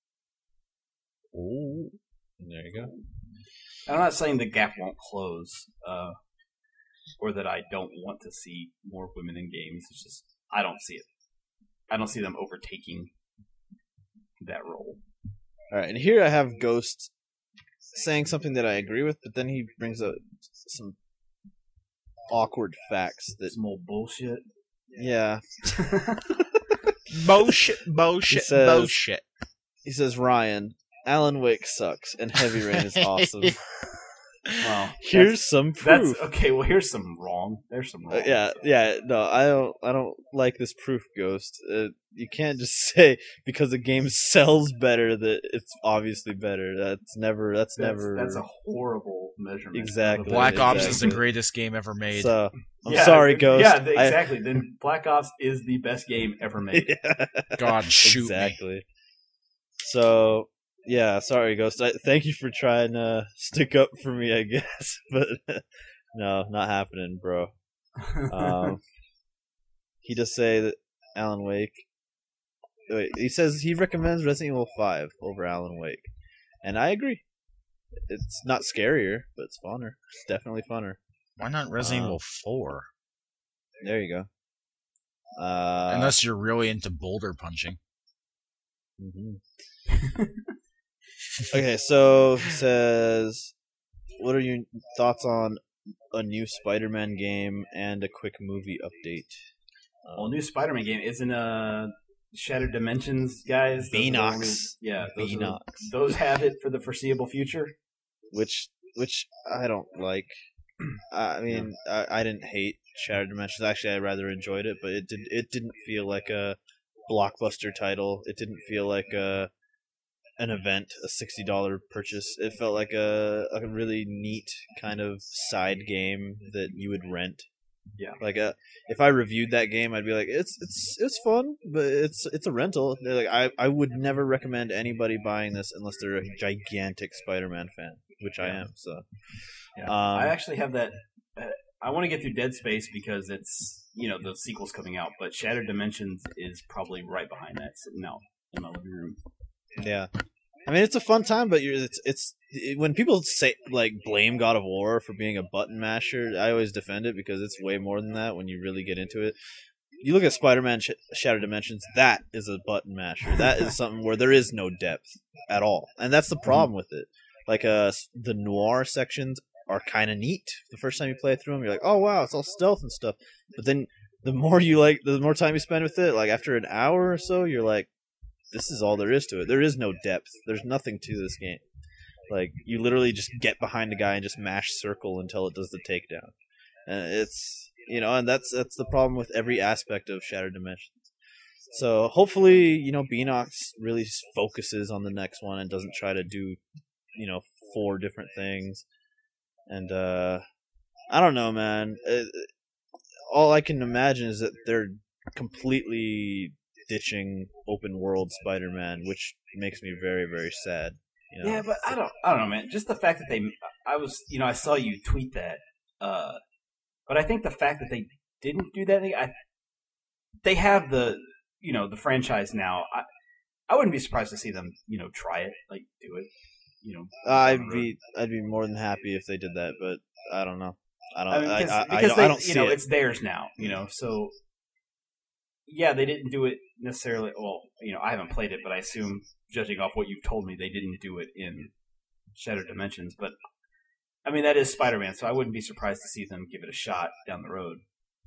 Ooh. There you go. I'm not saying the gap won't close, or that I don't want to see more women in games. It's just I don't see it. I don't see them overtaking that role. All right, and here I have Ghost saying something that I agree with, but then he brings up some awkward facts that some old bullshit. Yeah. bullshit. He says, Ryan, Alan Wake sucks and Heavy Rain is awesome. Well, here's some proof. Okay, well, here's some wrong. There's some wrong. No, I don't like this proof, Ghost. You can't just say because a game sells better that it's obviously better. That's a horrible measurement. Exactly. Black Ops is the greatest game ever made. So I'm sorry, Ghost. Yeah, exactly. Then Black Ops is the best game ever made. God, shoot exactly. me. So. Yeah, sorry, Ghost. Thank you for trying to stick up for me, I guess. But no, not happening, bro. He does say that Alan Wake... Wait, he says he recommends Resident Evil 5 over Alan Wake. And I agree. It's not scarier, but it's funner. It's definitely funner. Why not Resident Evil 4? There you go. Unless you're really into boulder punching. Mm-hmm. Okay, so he says, what are your thoughts on a new Spider-Man game and a quick movie update? Well, new Spider-Man game isn't Shattered Dimensions, guys. Beenox. Those have it for the foreseeable future. Which I don't like. I mean, I didn't hate Shattered Dimensions. Actually, I rather enjoyed it, but it didn't feel like a blockbuster title. It didn't feel like an event, a $60 purchase. It felt like a really neat kind of side game that you would rent. Yeah. Like if I reviewed that game, I'd be like, it's fun, but it's a rental. They're like, I would never recommend anybody buying this unless they're a gigantic Spider-Man fan, which I am. So, yeah. I actually have that. I want to get through Dead Space because it's the sequel's coming out, but Shattered Dimensions is probably right behind that sitting out in my living room. Yeah. I mean, it's a fun time, but it's when people say like blame God of War for being a button masher, I always defend it because it's way more than that when you really get into it. You look at Spider-Man Shattered Dimensions, that is a button masher. That is something where there is no depth at all. And that's the problem with it. Like the noir sections are kind of neat. The first time you play through them, you're like, oh wow, it's all stealth and stuff. But then the more time you spend with it, like after an hour or so, you're like, this is all there is to it. There is no depth. There's nothing to this game. Like, you literally just get behind a guy and just mash circle until it does the takedown. And it's, and that's the problem with every aspect of Shattered Dimensions. So hopefully, Beanox really focuses on the next one and doesn't try to do, 4 different things. And, I don't know, man. All I can imagine is that they're completely ditching open world Spider-Man, which makes me very, very sad. Yeah, but I don't know, man. Just the fact that I saw you tweet that, but I think the fact that they didn't do that, they have the franchise now. I wouldn't be surprised to see them, try it, like do it. I'd be more than happy if they did that, but I don't know. I don't see it. It's theirs now, so. Yeah, they didn't do it necessarily. Well, I haven't played it, but I assume, judging off what you've told me, they didn't do it in Shattered Dimensions. But, I mean, that is Spider-Man, so I wouldn't be surprised to see them give it a shot down the road.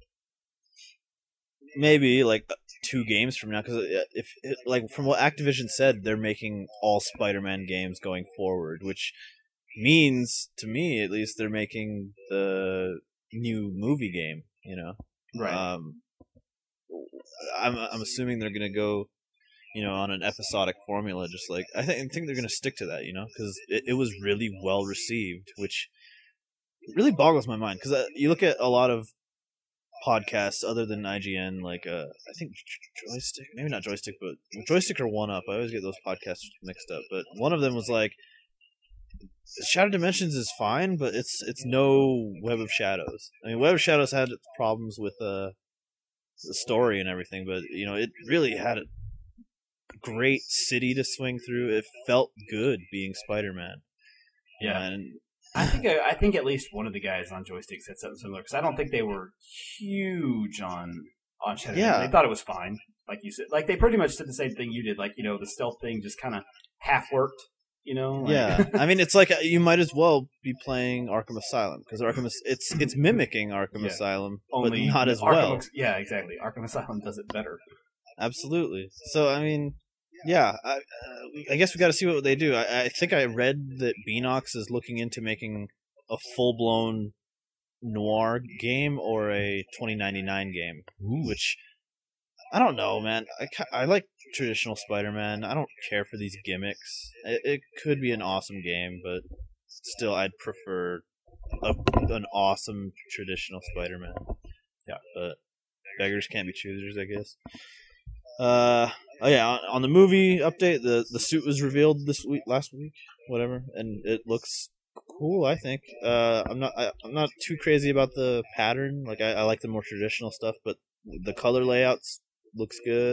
Maybe, 2 games from now, because from what Activision said, they're making all Spider-Man games going forward, which means, to me at least, they're making the new movie game, Right. I'm assuming they're gonna go, on an episodic formula. Just like I think they're gonna stick to that, because it was really well received, which really boggles my mind. Because you look at a lot of podcasts other than IGN, I think Joystick, maybe not Joystick, but Joystick or One Up. I always get those podcasts mixed up. But one of them was like, Shattered Dimensions is fine, but it's no Web of Shadows. I mean, Web of Shadows had problems with the story and everything, but it really had a great city to swing through. It felt good being Spider-Man. Yeah, and I think at least one of the guys on Joystick said something similar, because I don't think they were huge on Shattered. Yeah, they thought it was fine, like you said. Like they pretty much said the same thing you did. Like the stealth thing just kind of half worked. Yeah, I mean, it's like you might as well be playing Arkham Asylum, because it's mimicking Arkham Asylum, only but not as well. Yeah, exactly. Arkham Asylum does it better. Absolutely. So I mean, yeah, I guess we got to see what they do. I think I read that Beanox is looking into making a full-blown noir game or a 2099 game, which I don't know, man. I like traditional Spider-Man. I don't care for these gimmicks. It could be an awesome game, but still, I'd prefer an awesome traditional Spider-Man. Yeah, but beggars can't be choosers, I guess. On the movie update, the suit was revealed last week, whatever, and it looks cool. I think. I'm not too crazy about the pattern. Like I like the more traditional stuff, but the color layouts looks good.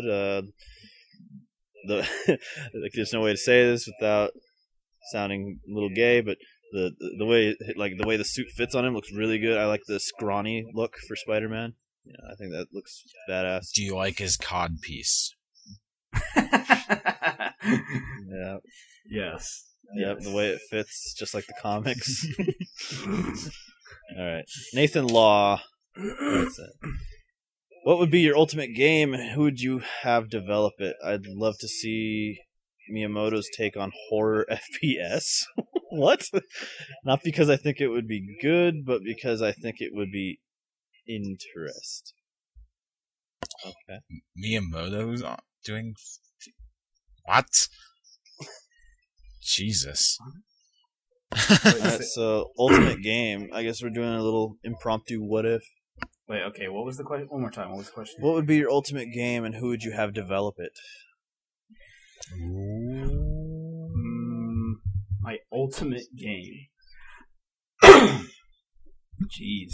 There's no way to say this without sounding a little gay, but the way the suit fits on him looks really good. I like the scrawny look for Spider-Man. I think that looks badass. Do you like his cod piece? Yeah. Yes. Yep. The way it fits, just like the comics. All right, Nathan Law. That's it. What would be your ultimate game? Who would you have develop it? I'd love to see Miyamoto's take on horror FPS. What? Not because I think it would be good, but because I think it would be interesting. Okay. Miyamoto's doing what? Jesus. Alright, so ultimate game. I guess we're doing a little impromptu what if. Wait, okay, what was the question? One more time, what was the question? What would be your ultimate game and who would you have develop it? My ultimate game. Jeez.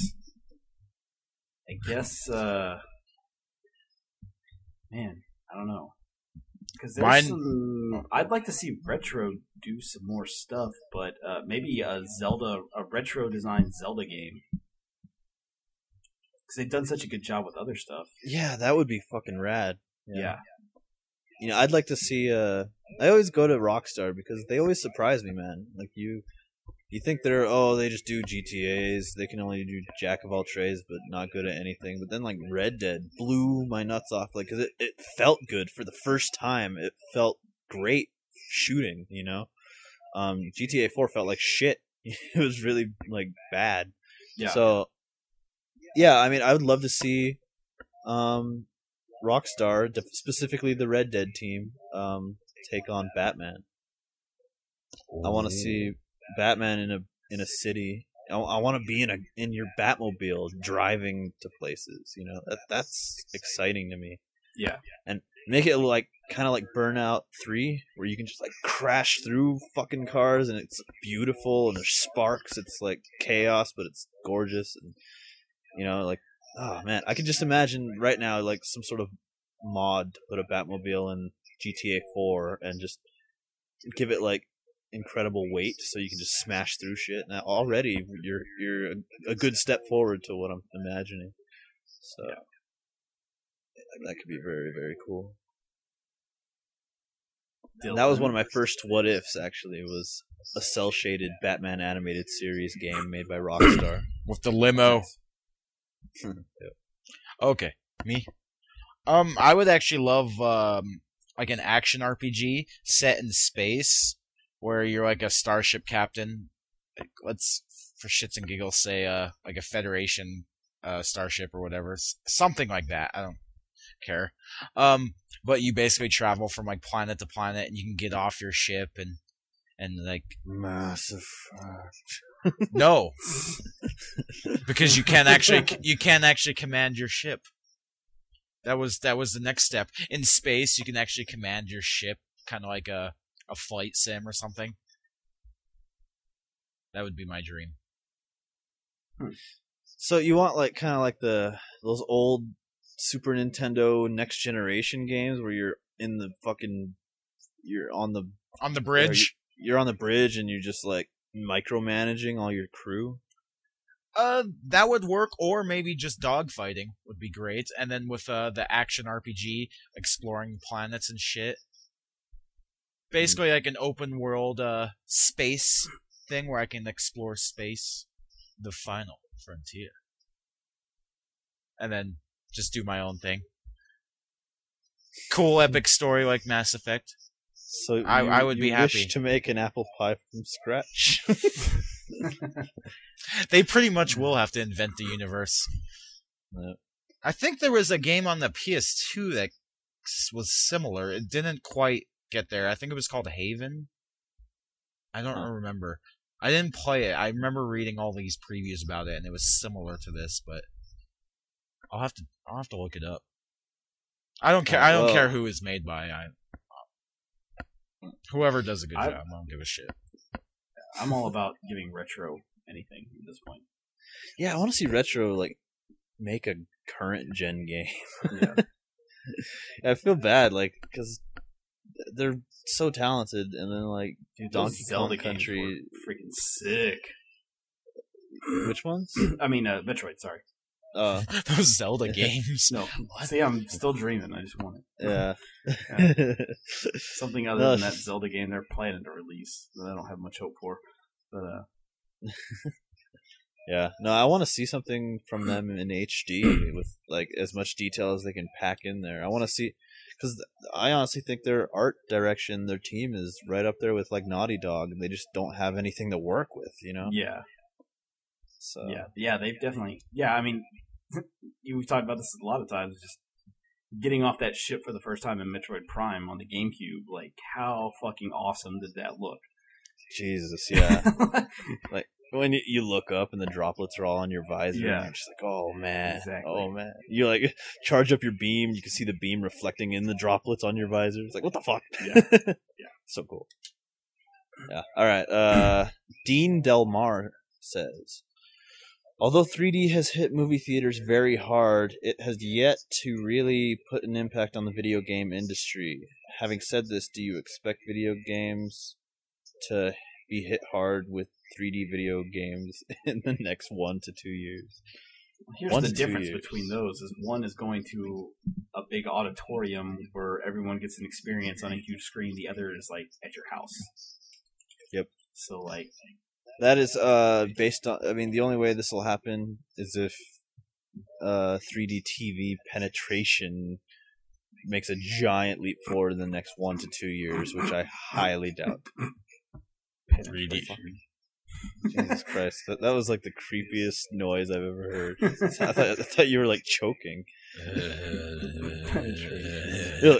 I guess, man, I don't know. Because I'd like to see Retro do some more stuff, but maybe a retro designed Zelda game. Because they've done such a good job with other stuff. Yeah, that would be fucking rad. Yeah. You know, I'd like to see. I always go to Rockstar because they always surprise me, man. Like you think they just do GTAs. They can only do jack of all trades, but not good at anything. But then like Red Dead blew my nuts off. Like, cause it felt good for the first time. It felt great shooting. You know, GTA 4 felt like shit. It was really like bad. Yeah. So, yeah, I mean, I would love to see, Rockstar, specifically the Red Dead team, take on Batman. I want to see Batman in a city. I want to be in your Batmobile driving to places. You know, that's exciting to me. Yeah, and make it like kind of like Burnout 3, where you can just like crash through fucking cars and it's beautiful and there's sparks. It's like chaos, but it's gorgeous. And you know, like, oh man, I can just imagine right now like some sort of mod to put a Batmobile in GTA 4 and just give it like incredible weight so you can just smash through shit. Now already you're a good step forward to what I'm imagining. So yeah. That could be very, very cool. That was one of my first what ifs, actually, was a cell shaded Batman animated series game made by Rockstar. With the limo. Yep. Okay, me? I would actually love like an action RPG set in space where you're like a starship captain. Like, let's, for shits and giggles, say like a Federation starship or whatever. Something like that. I don't care. But you basically travel from like planet to planet and you can get off your ship and like Massive No. Because you can't actually command your ship. That was the next step. In space, you can actually command your ship, kind of like a flight sim or something. That would be my dream. So you want like kind of like those old Super Nintendo Next Generation games where you're in the fucking you're on the bridge. You're on the bridge and you're just like micromanaging all your crew. That would work, or maybe just dogfighting would be great. And then with the action RPG, exploring planets and shit. Basically, like an open world space thing where I can explore space, the final frontier, and then just do my own thing. Cool, epic story like Mass Effect. So I would be happy wish to make an apple pie from scratch. They pretty much will have to invent the universe. Yep. I think there was a game on the PS2 that was similar. It didn't quite get there. I think it was called Haven. I don't remember. I didn't play it. I remember reading all these previews about it, and it was similar to this, but I'll have to look it up. I don't care. I don't care who it's made by. Whoever does a good job, I don't give a shit. I'm all about giving Retro anything at this point. Yeah, I want to see Retro like make a current gen game. Yeah. I feel bad, like, because they're so talented, and then like Donkey Kong Country, freaking sick. Which ones? I mean, Metroid. Sorry. Those Zelda games. No, see, I'm still dreaming. I just want it. Yeah. Something other than that Zelda game they're planning to release that I don't have much hope for. But yeah, no, I want to see something from them in HD with like as much detail as they can pack in there. I want to see, because I honestly think their art direction, their team is right up there with like Naughty Dog, and they just don't have anything to work with, you know? Yeah. So yeah, they've definitely. Yeah, I mean, we've talked about this a lot of times. Just getting off that ship for the first time in Metroid Prime on the GameCube, like how fucking awesome did that look? Jesus, yeah. Like when you look up and the droplets are all on your visor, and you're just like, oh man, exactly. Oh man. You like charge up your beam, you can see the beam reflecting in the droplets on your visor. It's like, what the fuck? Yeah, yeah, so cool. Yeah. All right. Dean Del Mar says, although 3D has hit movie theaters very hard, it has yet to really put an impact on the video game industry. having said this, do you expect video games to be hit hard with 3D video games in the next 1 to 2 years? Here's the difference between those: is one is going to a big auditorium where everyone gets an experience on a huge screen. The other is like at your house. Yep. So like that is based on. I mean, the only way this will happen is if 3D TV penetration makes a giant leap forward in the next 1 to 2 years, which I highly doubt. 3D. Jesus Christ, that was like the creepiest noise I've ever heard. I thought you were like choking. You're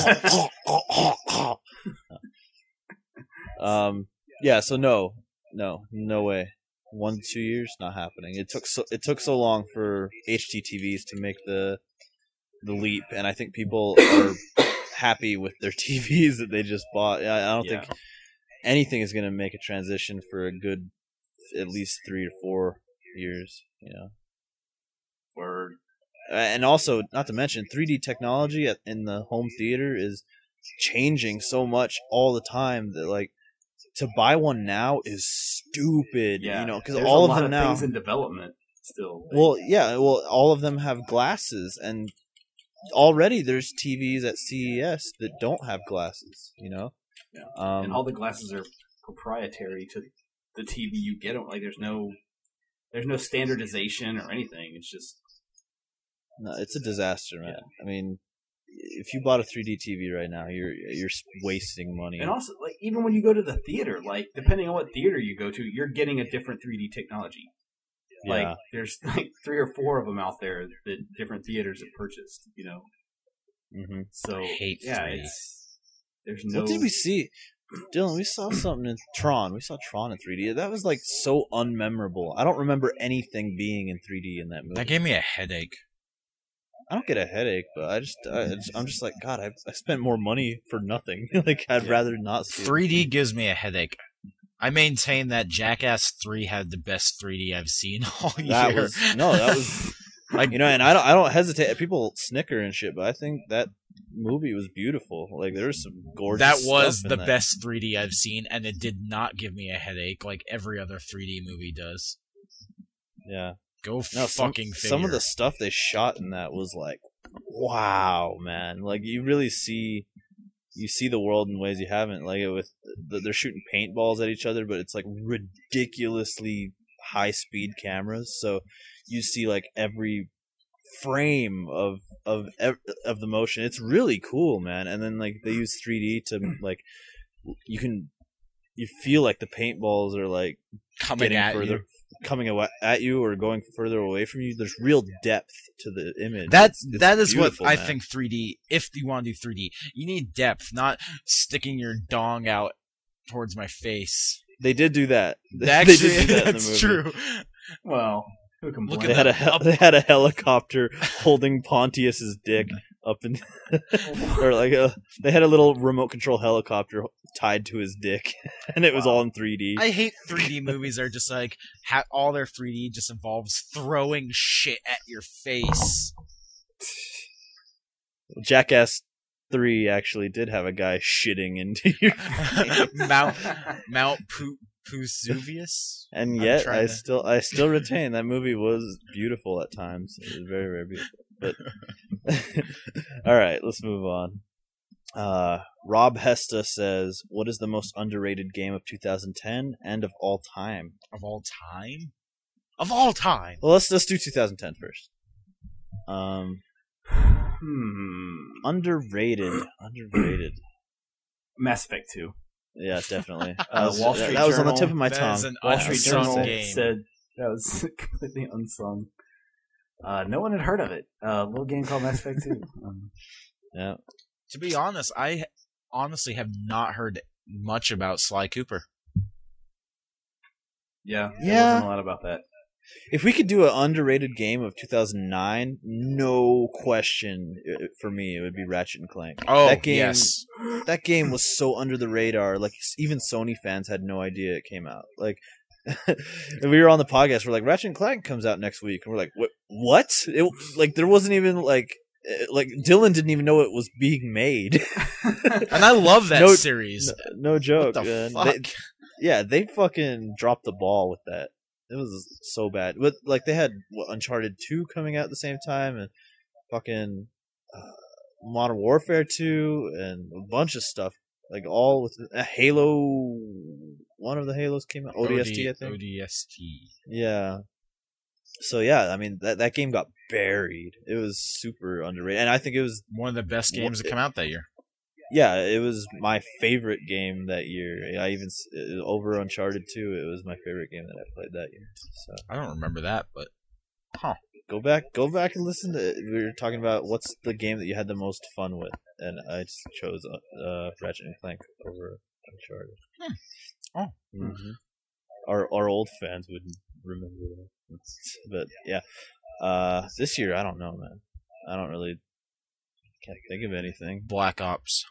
like, yeah. So no way. 1 to 2 years, not happening. It took so long for HDTVs to make the leap, and I think people are happy with their TVs that they just bought. I don't think anything is going to make a transition for a good at least 3 or 4 years, Word. And also, not to mention, 3D technology in the home theater is changing so much all the time that, like, to buy one now is stupid, because all of them now things in development still. Well, all of them have glasses, and already there's TVs at CES that don't have glasses, Yeah. And all the glasses are proprietary to the TV you get. Like there's no standardization or anything. It's just it's a disaster, man. Yeah. I mean, if you bought a 3D TV right now, you're wasting money. And also, like even when you go to the theater, like depending on what theater you go to, you're getting a different 3D technology. Yeah. Like there's like 3 or 4 of them out there that different theaters have purchased. Mm-hmm. So I hate 3D. There's no. What did we see? Dylan, we saw something in Tron. We saw Tron in 3D. That was like so unmemorable. I don't remember anything being in 3D in that movie. That gave me a headache. I don't get a headache, but I'm just like, God, I spent more money for nothing. Like I'd rather not see 3D gives me a headache. I maintain that Jackass 3 had the best 3D I've seen all year. That was like, and I don't hesitate. People snicker and shit, but I think that movie was beautiful. Like there was some gorgeous. That was the best 3D I've seen, and it did not give me a headache like every other 3D movie does. Yeah, fucking figure. Some of the stuff they shot in that was like, wow, man! Like you really see the world in ways you haven't. Like they're shooting paintballs at each other, but it's like ridiculously high speed cameras. So you see like every frame of the motion. It's really cool, man. And then like they use 3D to like you feel like the paintballs are like coming at you or going further away from you. There's real depth to the image. That is what I think 3D. If you want to do 3D, you need depth, not sticking your dong out towards my face. They did do that. Actually, they did do that that's true. Well. They had a helicopter holding Pontius's dick up in, or like they had a little remote control helicopter tied to his dick, and it was all in 3D. I hate 3D movies. Are just like all their 3D just involves throwing shit at your face. Jackass 3 actually did have a guy shitting into your face. Mount Vesuvius, and yet I still retain that movie was beautiful at times. It was very, very beautiful. But all right, let's move on. Rob Hesta says, "What is the most underrated game of 2010 and of all time?" Of all time? Of all time. Well, let's do 2010 first. Underrated. Mass Effect 2. Yeah, definitely. Wall Street that was on the tip of my tongue. An Wall Street Journal said that was completely unsung. No one had heard of it. A little game called Mass Effect 2. Yeah. To be honest, I honestly have not heard much about Sly Cooper. Yeah. There wasn't a lot about that. If we could do an underrated game of 2009, no question for me, it would be Ratchet and Clank. Oh, that game, yes. That game was so under the radar. Like, even Sony fans had no idea it came out. Like, we were on the podcast, we're like, Ratchet and Clank comes out next week. And we're like, what? Like, there wasn't even, like, like Dylan didn't even know it was being made. And I love that series. No joke. What the fuck? They fucking dropped the ball with that. It was so bad. But like they had Uncharted 2 coming out at the same time, and fucking Modern Warfare 2, and a bunch of stuff. Like all with Halo. One of the Halos came out. ODST, I think. ODST. Yeah. So yeah, I mean that game got buried. It was super underrated, and I think it was one of the best games that come out that year. Yeah, it was my favorite game that year. I even over Uncharted 2, it was my favorite game that I played that year. So I don't remember that, but go back and listen to it. We were talking about what's the game that you had the most fun with, and I just chose Ratchet and Clank over Uncharted. Mm-hmm. Our old fans would remember that, but yeah, this year I don't know, man. I don't really can't think of anything. Black Ops.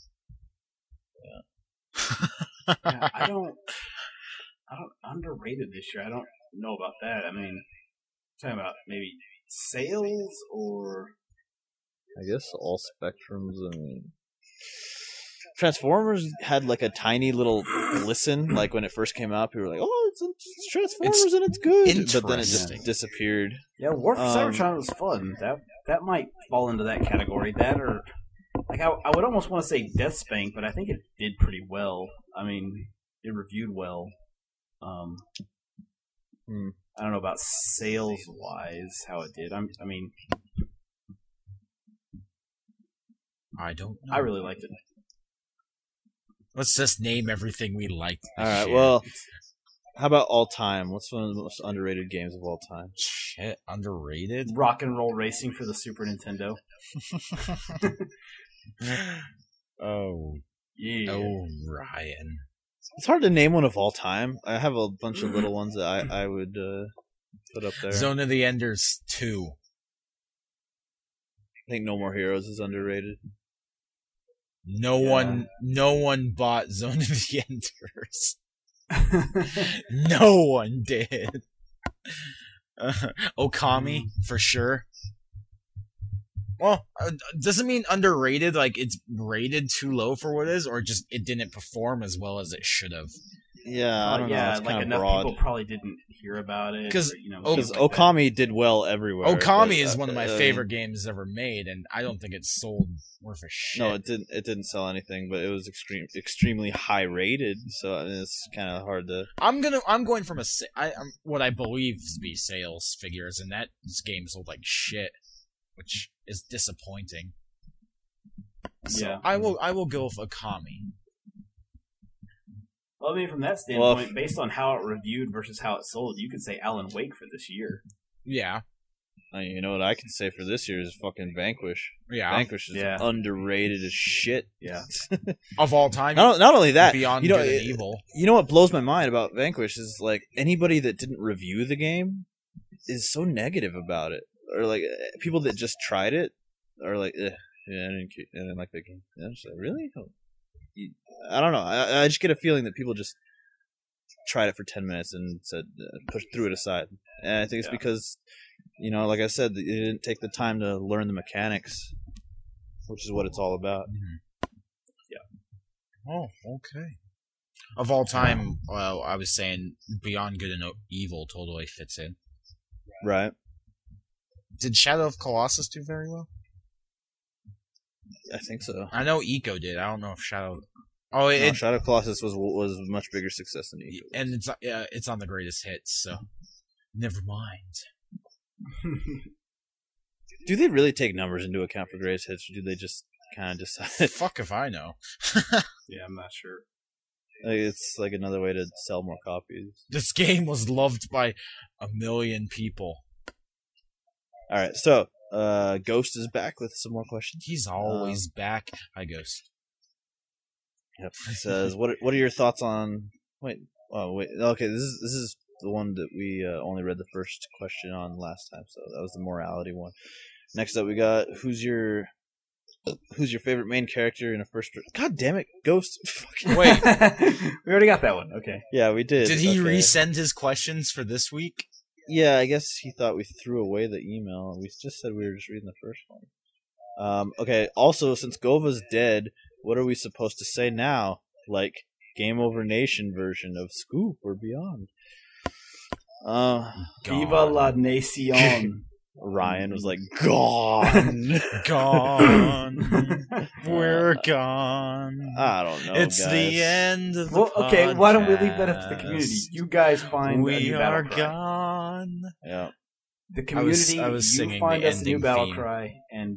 Yeah, I don't underrated this year. I don't know about that. I mean, talking about maybe sales or I guess all spectrums and Transformers had like a tiny little listen. Like when it first came out, people were like, "Oh, it's Transformers and it's good," but then it just disappeared. Yeah, War for Cybertron was fun. That might fall into that category. That or like I would almost want to say Deathspank, but I think it did pretty well. I mean, it reviewed well. I don't know about sales wise how it did. I mean, I don't know. I really liked it. Let's just name everything we liked. All right. Well, how about all time? What's one of the most underrated games of all time? Shit, underrated? Rock and Roll Racing for the Super Nintendo. Oh, yeah. Oh, Ryan. It's hard to name one of all time. I have a bunch of little ones that I would put up there. Zone of the Enders 2. I think No More Heroes is underrated. No one bought Zone of the Enders. No one did. Okami, for sure. Well, doesn't mean underrated, like it's rated too low for what it is, or just it didn't perform as well as it should have. Yeah, I don't know. It's like enough broad. People probably didn't hear about it. Because Okami did well everywhere. Okami is one of my favorite games ever made, and I don't think it's sold worth a shit. No, it didn't. It didn't sell anything, but it was extremely high rated. So I mean, it's kind of hard to. I'm going from what I believe to be sales figures, and that game sold like shit, which is disappointing. So yeah, I will go with Okami. Well, I mean, from that standpoint, based on how it reviewed versus how it sold, you could say Alan Wake for this year. Yeah. You know what I can say for this year is fucking Vanquish. Yeah. Vanquish is underrated as shit. Yeah. Of all time. Not only that, Beyond Good and Evil. You know what blows my mind about Vanquish is like anybody that didn't review the game is so negative about it, or like people that just tried it are like, I didn't like the game. And I'm just like, really? I don't know. I just get a feeling that people just tried it for 10 minutes and said threw it aside. And I think it's because, like I said, they didn't take the time to learn the mechanics, which is what it's all about. Yeah. Oh, okay. Of all time, well, I was saying Beyond Good and Evil totally fits in. Right. Did Shadow of Colossus do very well? I think so. I know Eco did. I don't know if Shadow. Shadow of Colossus was a much bigger success than Eco. And it's on the greatest hits. So never mind. Do they really take numbers into account for greatest hits, or do they just kind of decide? Fuck if I know. Yeah, I'm not sure. It's like another way to sell more copies. This game was loved by 1 million people. All right, so Ghost is back with some more questions. He's always back. Hi, Ghost. Yep. He says, "What are your thoughts on?" Wait. Okay, this is the one that we only read the first question on last time, so that was the morality one. Next up, we got who's your favorite main character in a first? God damn it, Ghost! Wait, we already got that one. Okay. Yeah, we did. Did he resend his questions for this week? Yeah, I guess he thought we threw away the email. We just said we were just reading the first one. Okay. Also, since Gova's dead, what are we supposed to say now? Like Game Over Nation version of Scoop or Beyond? Viva la Nacion. Ryan was like, gone. Gone. We're gone. I don't know. It's guys. the end of the podcast. Okay, why don't we leave that up to the community? You guys find we a new are battle cry. Gone. Yeah. The community, I was you singing find the us a new battle theme. cry, and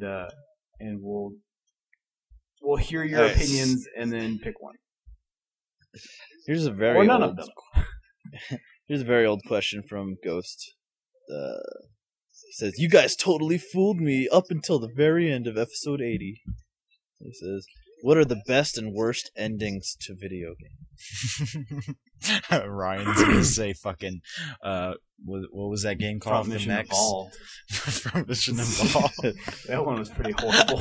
we'll hear your opinions and then pick one. Here's a very or none old, of them. Here's a very old question from Ghost. He says, "You guys totally fooled me up until the very end of episode 80." He says, "What are the best and worst endings to video games?" Ryan's gonna say fucking what was that game called? From Mission Evolved. From Mission Evolved. That one was pretty horrible.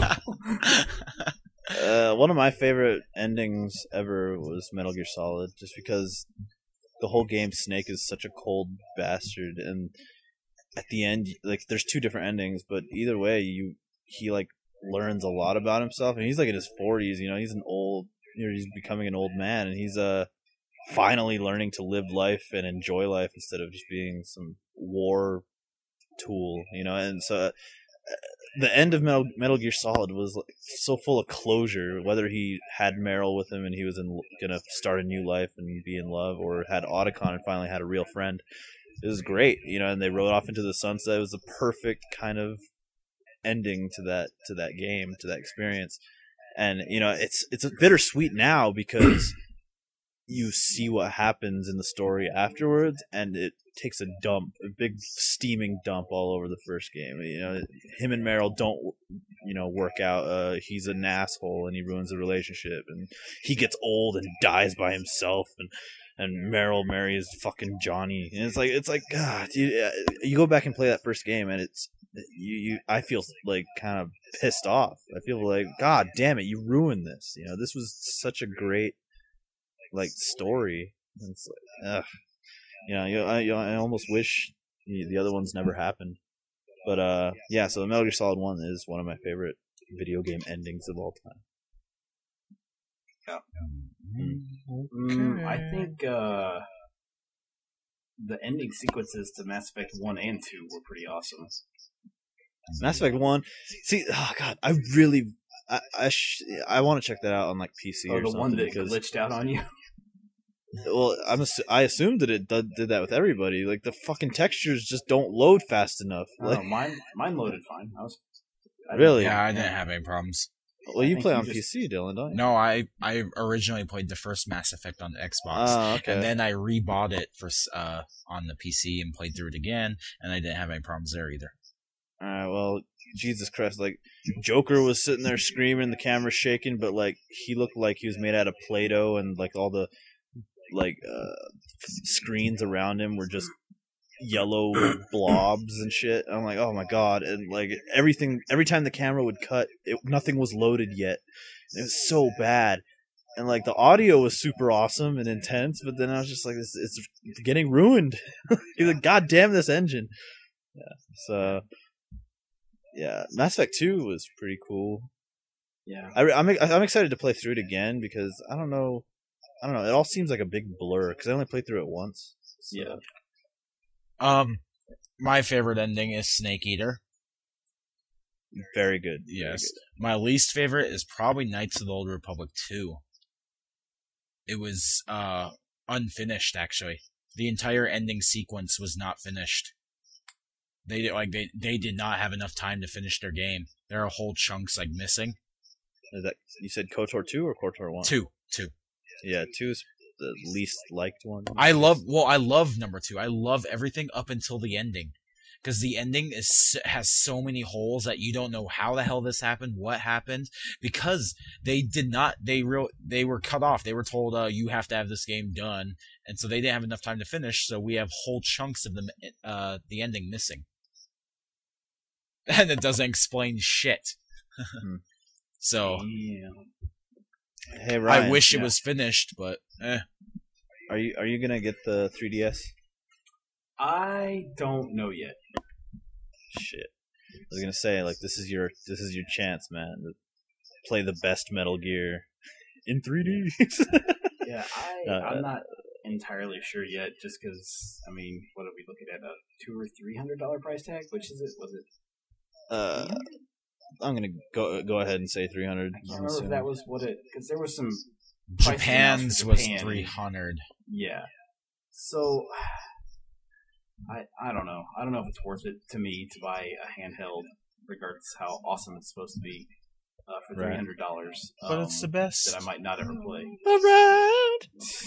One of my favorite endings ever was Metal Gear Solid, just because the whole game Snake is such a cold bastard, and at the end, like, there's two different endings, but either way, he like learns a lot about himself, and he's like in his 40s, you know, he's he's becoming an old man, and he's finally learning to live life and enjoy life instead of just being some war tool, you know, and so the end of Metal Gear Solid was like so full of closure, whether he had Meryl with him and he was gonna start a new life and be in love, or had Otacon and finally had a real friend. It was great, you know, and they rode off into the sunset. It was the perfect kind of ending to that game, to that experience. And you know, it's a bittersweet now because you see what happens in the story afterwards, and it takes a big steaming dump all over the first game. You know, him and Meryl don't, you know, work out. He's an asshole and he ruins the relationship, and he gets old and dies by himself, and Meryl marries fucking Johnny, and it's like God, you go back and play that first game, and it's I feel like kind of pissed off. I feel like, God damn it, you ruined this. You know, this was such a great like story. And it's like, ugh. You know, I almost wish the other ones never happened. But yeah, so the Metal Gear Solid 1 is one of my favorite video game endings of all time. Yeah. I think the ending sequences to Mass Effect 1 and 2 were pretty awesome. Mass Effect 1, see, oh God, I really, I want to check that out on like PC or something. The one that glitched out on you? Well, I assumed that it did that with everybody. Like, the fucking textures just don't load fast enough. Like, mine loaded fine. Really? Yeah, I didn't have any problems. Well, you play on PC, Dylan, don't you? No, I originally played the first Mass Effect on the Xbox, okay. And then I rebought it for on the PC and played through it again, and I didn't have any problems there either. All right, well, Jesus Christ, like, Joker was sitting there screaming, the camera's shaking, but like he looked like he was made out of Play-Doh, and like all the like screens around him were just yellow blobs and shit. I'm like, oh my God. And like every time the camera would cut, nothing was loaded yet. It was so bad. And like the audio was super awesome and intense, but then I was just like, it's getting ruined. He's like, God damn this engine. Yeah. So yeah, Mass Effect 2 was pretty cool. Yeah. I'm excited to play through it again because I don't know. It all seems like a big blur because I only played through it once. So. Yeah. My favorite ending is Snake Eater. Very good. Yes. Very good. My least favorite is probably Knights of the Old Republic 2. It was unfinished, actually. The entire ending sequence was not finished. They did not have enough time to finish their game. There are whole chunks like missing. Is that, you said KOTOR 2 or KOTOR 1? 2. Yeah, 2 is the least liked one. I love number 2. I love everything up until the ending. Because the ending has so many holes that you don't know how the hell this happened, what happened, because they were cut off. They were told you have to have this game done, and so they didn't have enough time to finish. So we have whole chunks of the ending missing, and it doesn't explain shit. So, hey Ryan, I wish it was finished, but Are you gonna get the 3DS? I don't know yet. Shit. was gonna say, like, this is your chance, man. To play the best Metal Gear in 3D. Yeah, I'm not entirely sure yet, just because, I mean, what are we looking at? A $200 or $300 price tag? Which is it? Was it? I'm gonna go ahead and say 300. I can't remember if that was what it, because there was some. Japan's was 300. Yeah. So, I don't know. I don't know if it's worth it to me to buy a handheld, regardless how awesome it's supposed to be, for $300. But it's the best that I might not ever play. Around.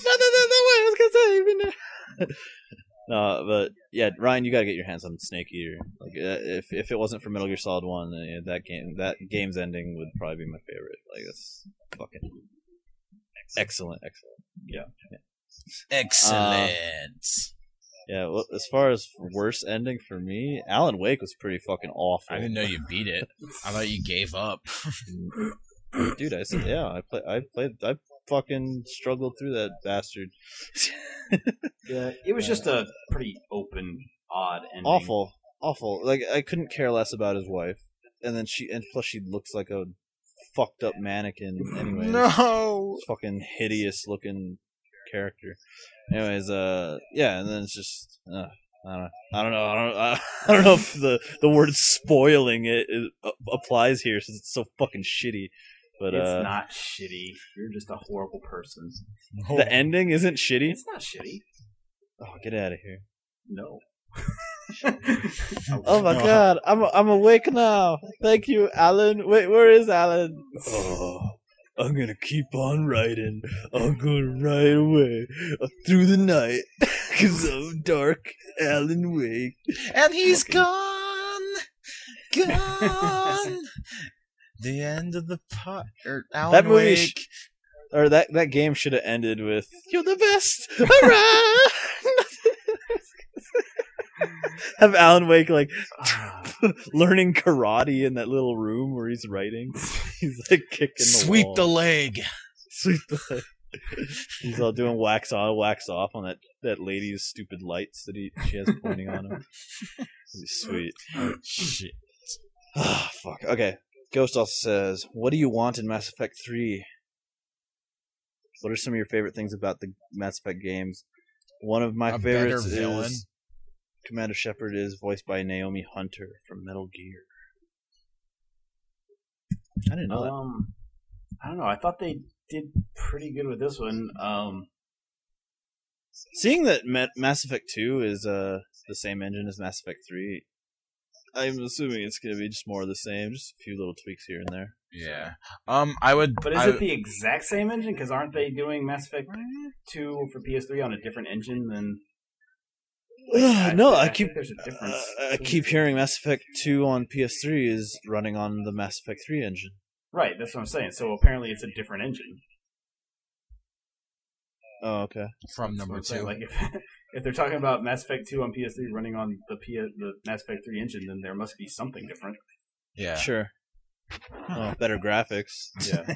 No, but yeah, Ryan, you gotta get your hands on Snake Eater. Like, if it wasn't for Metal Gear Solid 1, that game's ending would probably be my favorite. Like, that's fucking excellent. Yeah. Excellent. Yeah, well, as far as worst ending for me, Alan Wake was pretty fucking awful. I didn't know you beat it. I thought you gave up. Dude, I said, yeah, I fucking struggled through that bastard. Yeah, it was just a pretty open, odd ending. Awful. Like, I couldn't care less about his wife, and plus she looks like a fucked up mannequin. Anyways, no, fucking hideous looking character. Anyways, yeah, and then it's just, I don't know if the word spoiling it applies here since it's so fucking shitty. But it's not shitty. You're just a horrible person. The ending isn't shitty? It's not shitty. Oh, get out of here. No. Oh my god, I'm awake now. Thank you, Alan. Wait, where is Alan? Oh, I'm gonna keep on writing. I'm gonna write away through the night. Cause I'm dark Alan Wake. And he's gone. The end of the pot. Or Alan that movie Wake. Or that game should have ended with "You're the best around." Have Alan Wake like learning karate in that little room where he's writing. He's like kicking the Sweep wall. the leg. Sweep the leg. He's all doing wax on, wax off on that lady's stupid lights that she has pointing on him. Sweet. Shit. Ah, fuck. Okay. Ghost also says, "What do you want in Mass Effect 3? What are some of your favorite things about the Mass Effect games? One of my favorites is Commander Shepard is voiced by Naomi Hunter from Metal Gear." I didn't know that. I don't know. I thought they did pretty good with this one. Seeing that Mass Effect 2 is the same engine as Mass Effect 3, I'm assuming it's going to be just more of the same, just a few little tweaks here and there. Yeah. I would. But is it the exact same engine? Because aren't they doing Mass Effect 2 for PS3 on a different engine than? No, I keep there's a difference. I keep hearing Mass Effect 2 on PS3 is running on the Mass Effect 3 engine. Right, that's what I'm saying. So apparently it's a different engine. Oh, okay. From number 2. Like if they're talking about Mass Effect 2 on PS3 running on the Mass Effect 3 engine, then there must be something different. Yeah. Sure. Oh, better graphics. Yeah.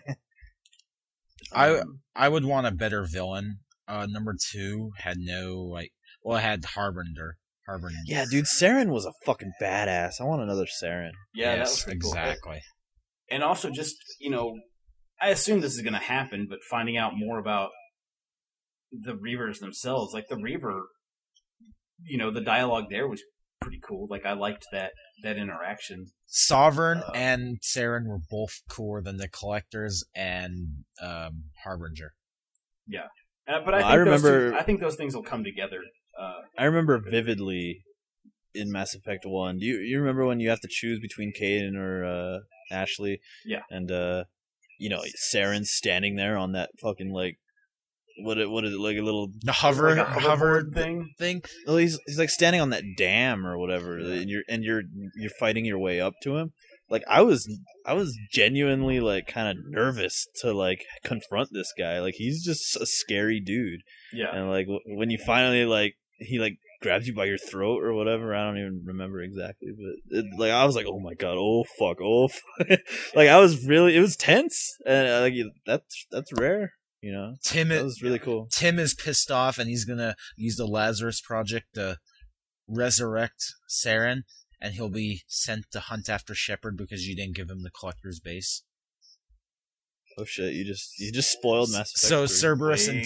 I would want a better villain. Number 2 had no it had Harbinger. Yeah, dude, Saren was a fucking badass. I want another Saren. Yeah, yes, that was exactly. Cool. And also just, I assume this is going to happen, but finding out more about the Reavers themselves, like the Reaver, the dialogue there was pretty cool. Like I liked that interaction. Sovereign and Saren were both cooler than the Collectors and Harbinger. Yeah, but I think those things will come together. I remember vividly in Mass Effect 1. Do you remember when you have to choose between Kaidan or Ashley? Yeah. And Saren's standing there on that fucking like what is it, like a little hover thing? Well, he's like standing on that dam or whatever, and you're fighting your way up to him. Like I was genuinely like kind of nervous to like confront this guy. Like he's just a scary dude. Yeah. And like when you finally like he like grabs you by your throat or whatever, I don't even remember exactly, but I was like, oh my god, oh fuck. Like it was tense, and like that's rare. That was really cool. Tim is pissed off, and he's gonna use the Lazarus Project to resurrect Saren, and he'll be sent to hunt after Shepard because you didn't give him the collector's base. Oh shit! You just spoiled Mass Effect. So Cerberus and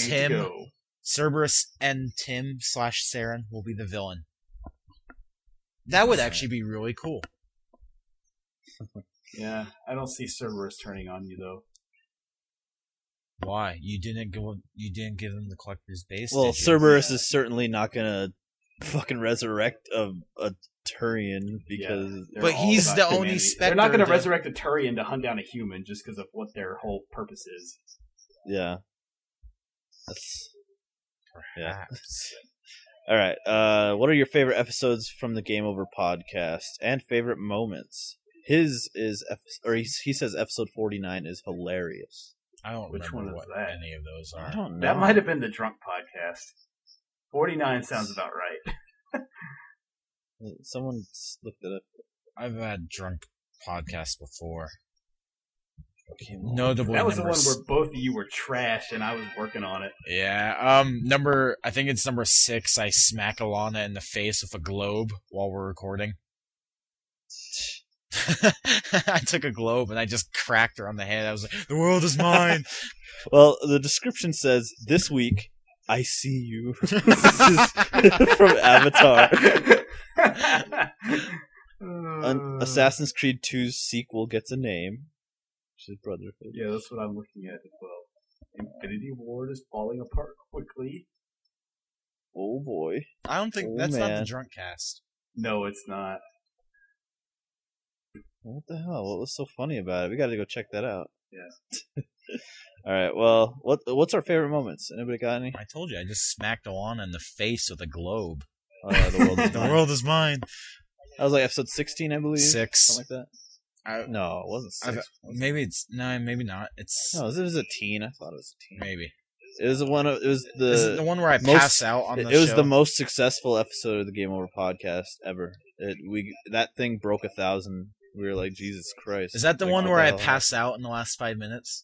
Tim / Saren will be the villain. That would actually be really cool. Yeah, I don't see Cerberus turning on you though. Why? You didn't give him the collector's base? Well, Cerberus is certainly not gonna fucking resurrect a Turian because... But he's the only Spectre. They're not gonna resurrect a Turian to hunt down a human just because of what their whole purpose is. Yeah. Perhaps. All right. What are your favorite episodes from the Game Over podcast and favorite moments? His is, he says episode 49 is hilarious. I don't remember what any of those are. I don't know. That might have been the drunk podcast. 49 sounds about right. Someone looked it up. I've had drunk podcasts before. Okay, Notably, that was the one where both of you were trash, and I was working on it. Yeah. I think it's number 6. I smack Alana in the face with a globe while we're recording. I took a globe and I just cracked her on the head. I was like, "The world is mine." Well, the description says, "This week, I see you." From Avatar. Assassin's Creed 2's sequel gets a name. Which is Brotherhood. Yeah, that's what I'm looking at as well. Infinity Ward is falling apart quickly. Oh boy. I don't think that's not the drunk cast. No, it's not. What the hell? What was so funny about it? We got to go check that out. Yeah. All right. Well, what's our favorite moments? Anybody got any? I told you, I just smacked Alana in the face with a globe. Oh yeah, the world is The mine. world is mine. That was like episode 16, I believe. 6. Something like that. No, it wasn't 6. Maybe it's maybe not. It's no, it was a teen. I thought it was a teen. Maybe it was the one. It was the. Is it the one where I pass out on the show? It was the most successful episode of the Game Over podcast ever. That thing broke 1,000. We were like, Jesus Christ. Is that the one where I pass out in the last 5 minutes?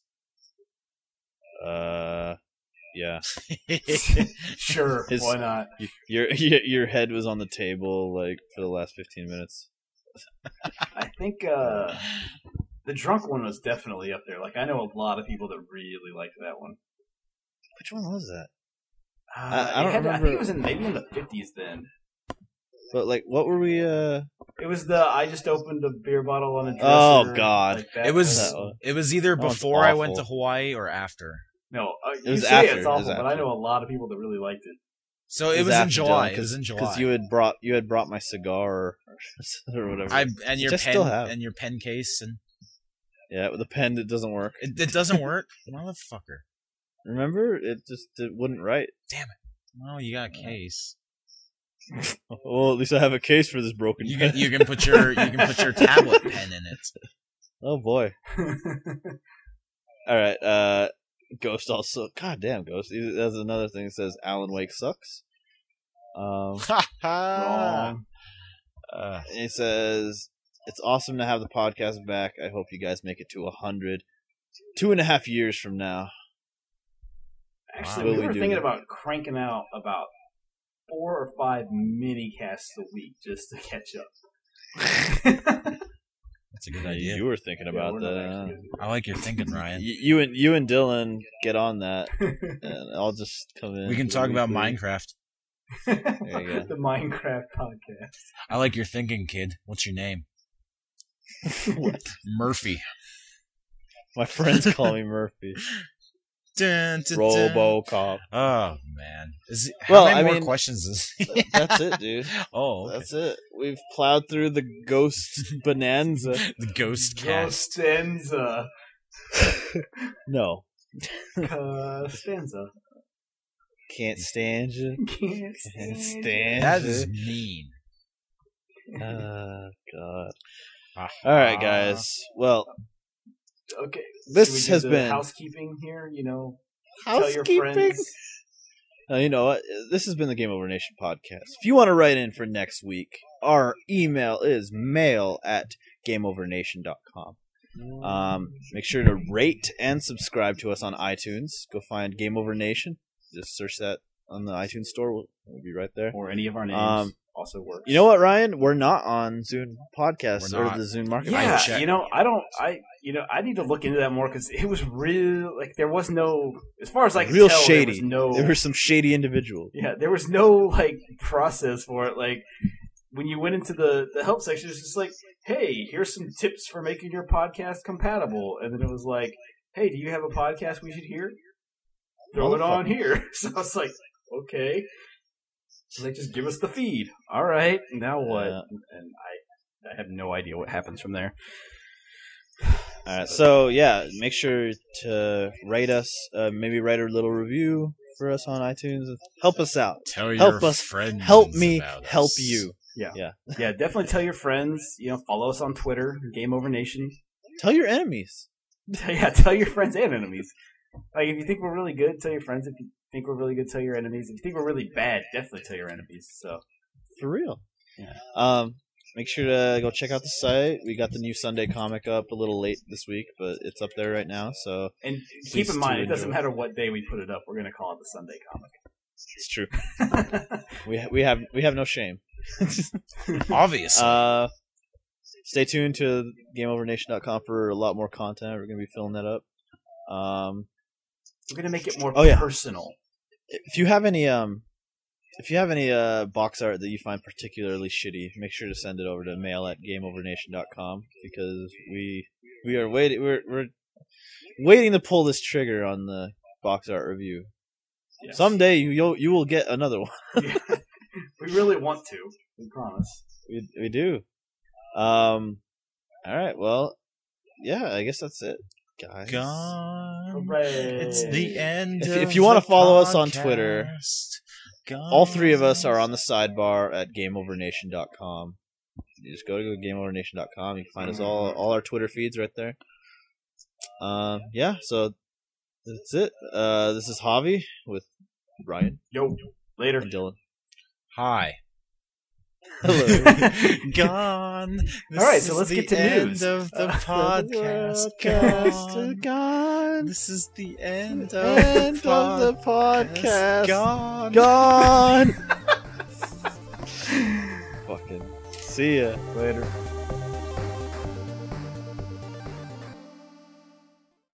Yeah. Sure, why not? Your head was on the table like for the last 15 minutes. I think the drunk one was definitely up there. Like I know a lot of people that really liked that one. Which one was that? I don't remember. I think it was maybe in the 50s then. But like, what were we? It was I just opened a beer bottle on a dresser. Oh God! Like it was either before I went to Hawaii or after. No, it was say after. It's awful, but I know a lot of people that really liked it. So it was in July. It was in July because you had brought my cigar or whatever. And your pen case and yeah, with the pen that doesn't work. It doesn't work, motherfucker. Remember, it wouldn't write. Damn it! Well, you got a case. Well, at least I have a case for this broken pen. You can put your tablet pen in it. Oh boy! All right, Ghost also. God damn, Ghost. That's another thing that says Alan Wake sucks. Wrong. It says it's awesome to have the podcast back. I hope you guys make it to 100. 2.5 years from now. Actually, we were thinking about cranking out about 4 or 5 mini casts a week just to catch up. That's a good idea. You were thinking about that. I like your thinking, Ryan. You and Dylan get on that, and I'll just come in. We can talk about Minecraft. There you go. The Minecraft podcast. I like your thinking, kid. What's your name? What? Murphy. My friends call me Murphy. Dun, dun, RoboCop. Oh man! How many more questions is he? That's it, dude. Oh, okay. That's it. We've plowed through the Ghost Bonanza. The Ghost Cast. Stanza. No. Stanza. Can't stand you. Can't stand. That is mean. God. All right, guys. Well. Okay. This has been housekeeping here, Housekeeping? Tell your friends. You know what? This has been the Game Over Nation podcast. If you want to write in for next week, our email is mail@gameovernation.com. Make sure to rate and subscribe to us on iTunes. Go find Game Over Nation. Just search that on the iTunes store. We'll be right there. Or any of our names. also works. You know what, Ryan? We're not on Zune Podcast or the Zune Marketplace. Yeah, I need to look into that more because it was real. Like there was no, as far as I can real tell, shady. There were some shady individuals. Yeah, there was no like process for it. Like when you went into the help section, it's just like, hey, here's some tips for making your podcast compatible, and then it was like, hey, do you have a podcast we should hear? Throw it on here. So I was like, okay. So they just give us the feed. All right, now what? And I have no idea what happens from there. All right, so yeah, make sure to rate us. Maybe write a little review for us on iTunes. Help us out. Help us. Friends. Help me. Help you. Yeah. Definitely tell your friends. Follow us on Twitter, Game Over Nation. Tell your enemies. Tell your friends and enemies. Like if you think we're really good, tell your friends. If you think we're really good, tell your enemies. If you think we're really bad, definitely tell your enemies. So for real. Yeah. Make sure to go check out the site. We got the new Sunday comic up a little late this week, but it's up there right now. So and keep in mind, it doesn't matter what day we put it up. We're going to call it the Sunday comic. It's true. we have no shame. Obviously. Stay tuned to GameOverNation.com for a lot more content. We're going to be filling that up. We're going to make it more personal. If you have any box art that you find particularly shitty, make sure to send it over to mail@GameOverNation.com because we are waiting. We're waiting to pull this trigger on the box art review. Yes. Someday you will get another one. Yeah. We really want to. We promise. We do. All right. Well, yeah. I guess that's it, guys. Gone. Hooray. It's the end. If you want to follow us on Twitter, all three of us are on the sidebar at GameOverNation.com. You just go to GameOverNation.com. You can find us all our Twitter feeds right there. Yeah. So that's it. This is Javi with Brian. Yo. Later. And Dylan. Hi. Hello. Gone. All right, so let's get to news. End of the podcast. Gone. This is the end of the podcast. Gone. Fucking see ya later.